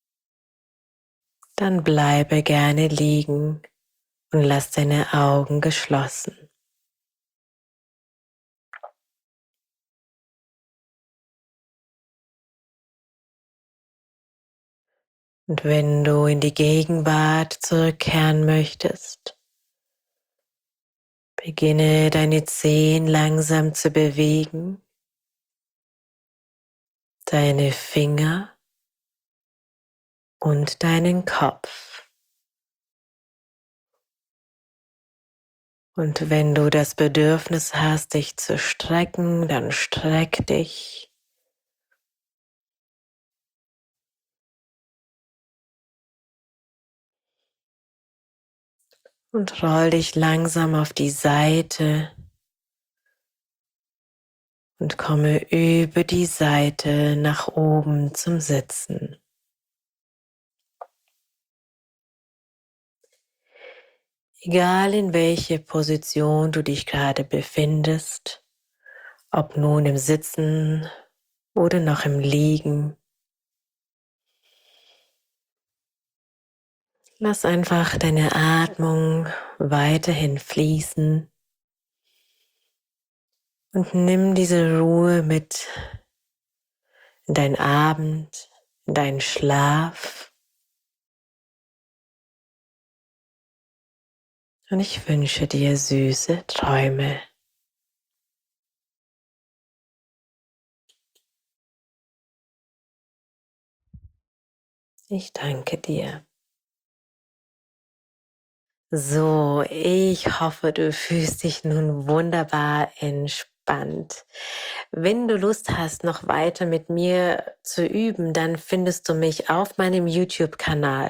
Speaker 4: dann bleibe gerne liegen und lass deine Augen geschlossen. Und wenn du in die Gegenwart zurückkehren möchtest, beginne deine Zehen langsam zu bewegen, deine Finger und deinen Kopf. Und wenn du das Bedürfnis hast, dich zu strecken, dann streck dich. Und roll dich langsam auf die Seite und komme über die Seite nach oben zum Sitzen. Egal in welche Position du dich gerade befindest, ob nun im Sitzen oder noch im Liegen, lass einfach deine Atmung weiterhin fließen und nimm diese Ruhe mit in deinen Abend, in deinen Schlaf. Und ich wünsche dir süße Träume. Ich danke dir. So, ich hoffe, du fühlst dich nun wunderbar entspannt. Wenn du Lust hast, noch weiter mit mir zu üben, dann findest du mich auf meinem YouTube-Kanal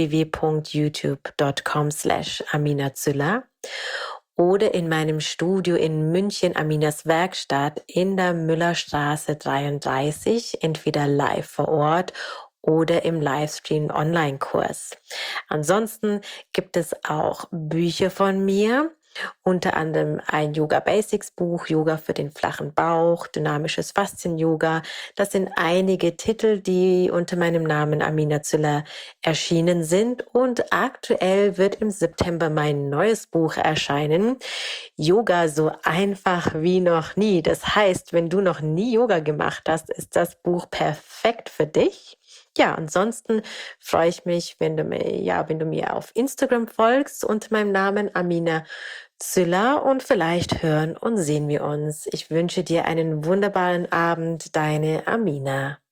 Speaker 4: www.youtube.com/AminaZüller oder in meinem Studio in München, Aminas Werkstatt in der Müllerstraße 33, entweder live vor Ort oder im Livestream-Online-Kurs. Ansonsten gibt es auch Bücher von mir, unter anderem ein Yoga Basics Buch, Yoga für den flachen Bauch, dynamisches Faszien-Yoga. Das sind einige Titel, die unter meinem Namen Amina Züller erschienen sind. Und aktuell wird im September mein neues Buch erscheinen, Yoga so einfach wie noch nie. Das heißt, wenn du noch nie Yoga gemacht hast, ist das Buch perfekt für dich. Ja, ansonsten freue ich mich, wenn du mir auf Instagram folgst unter meinem Namen Amina Züller und vielleicht hören und sehen wir uns. Ich wünsche dir einen wunderbaren Abend, deine Amina.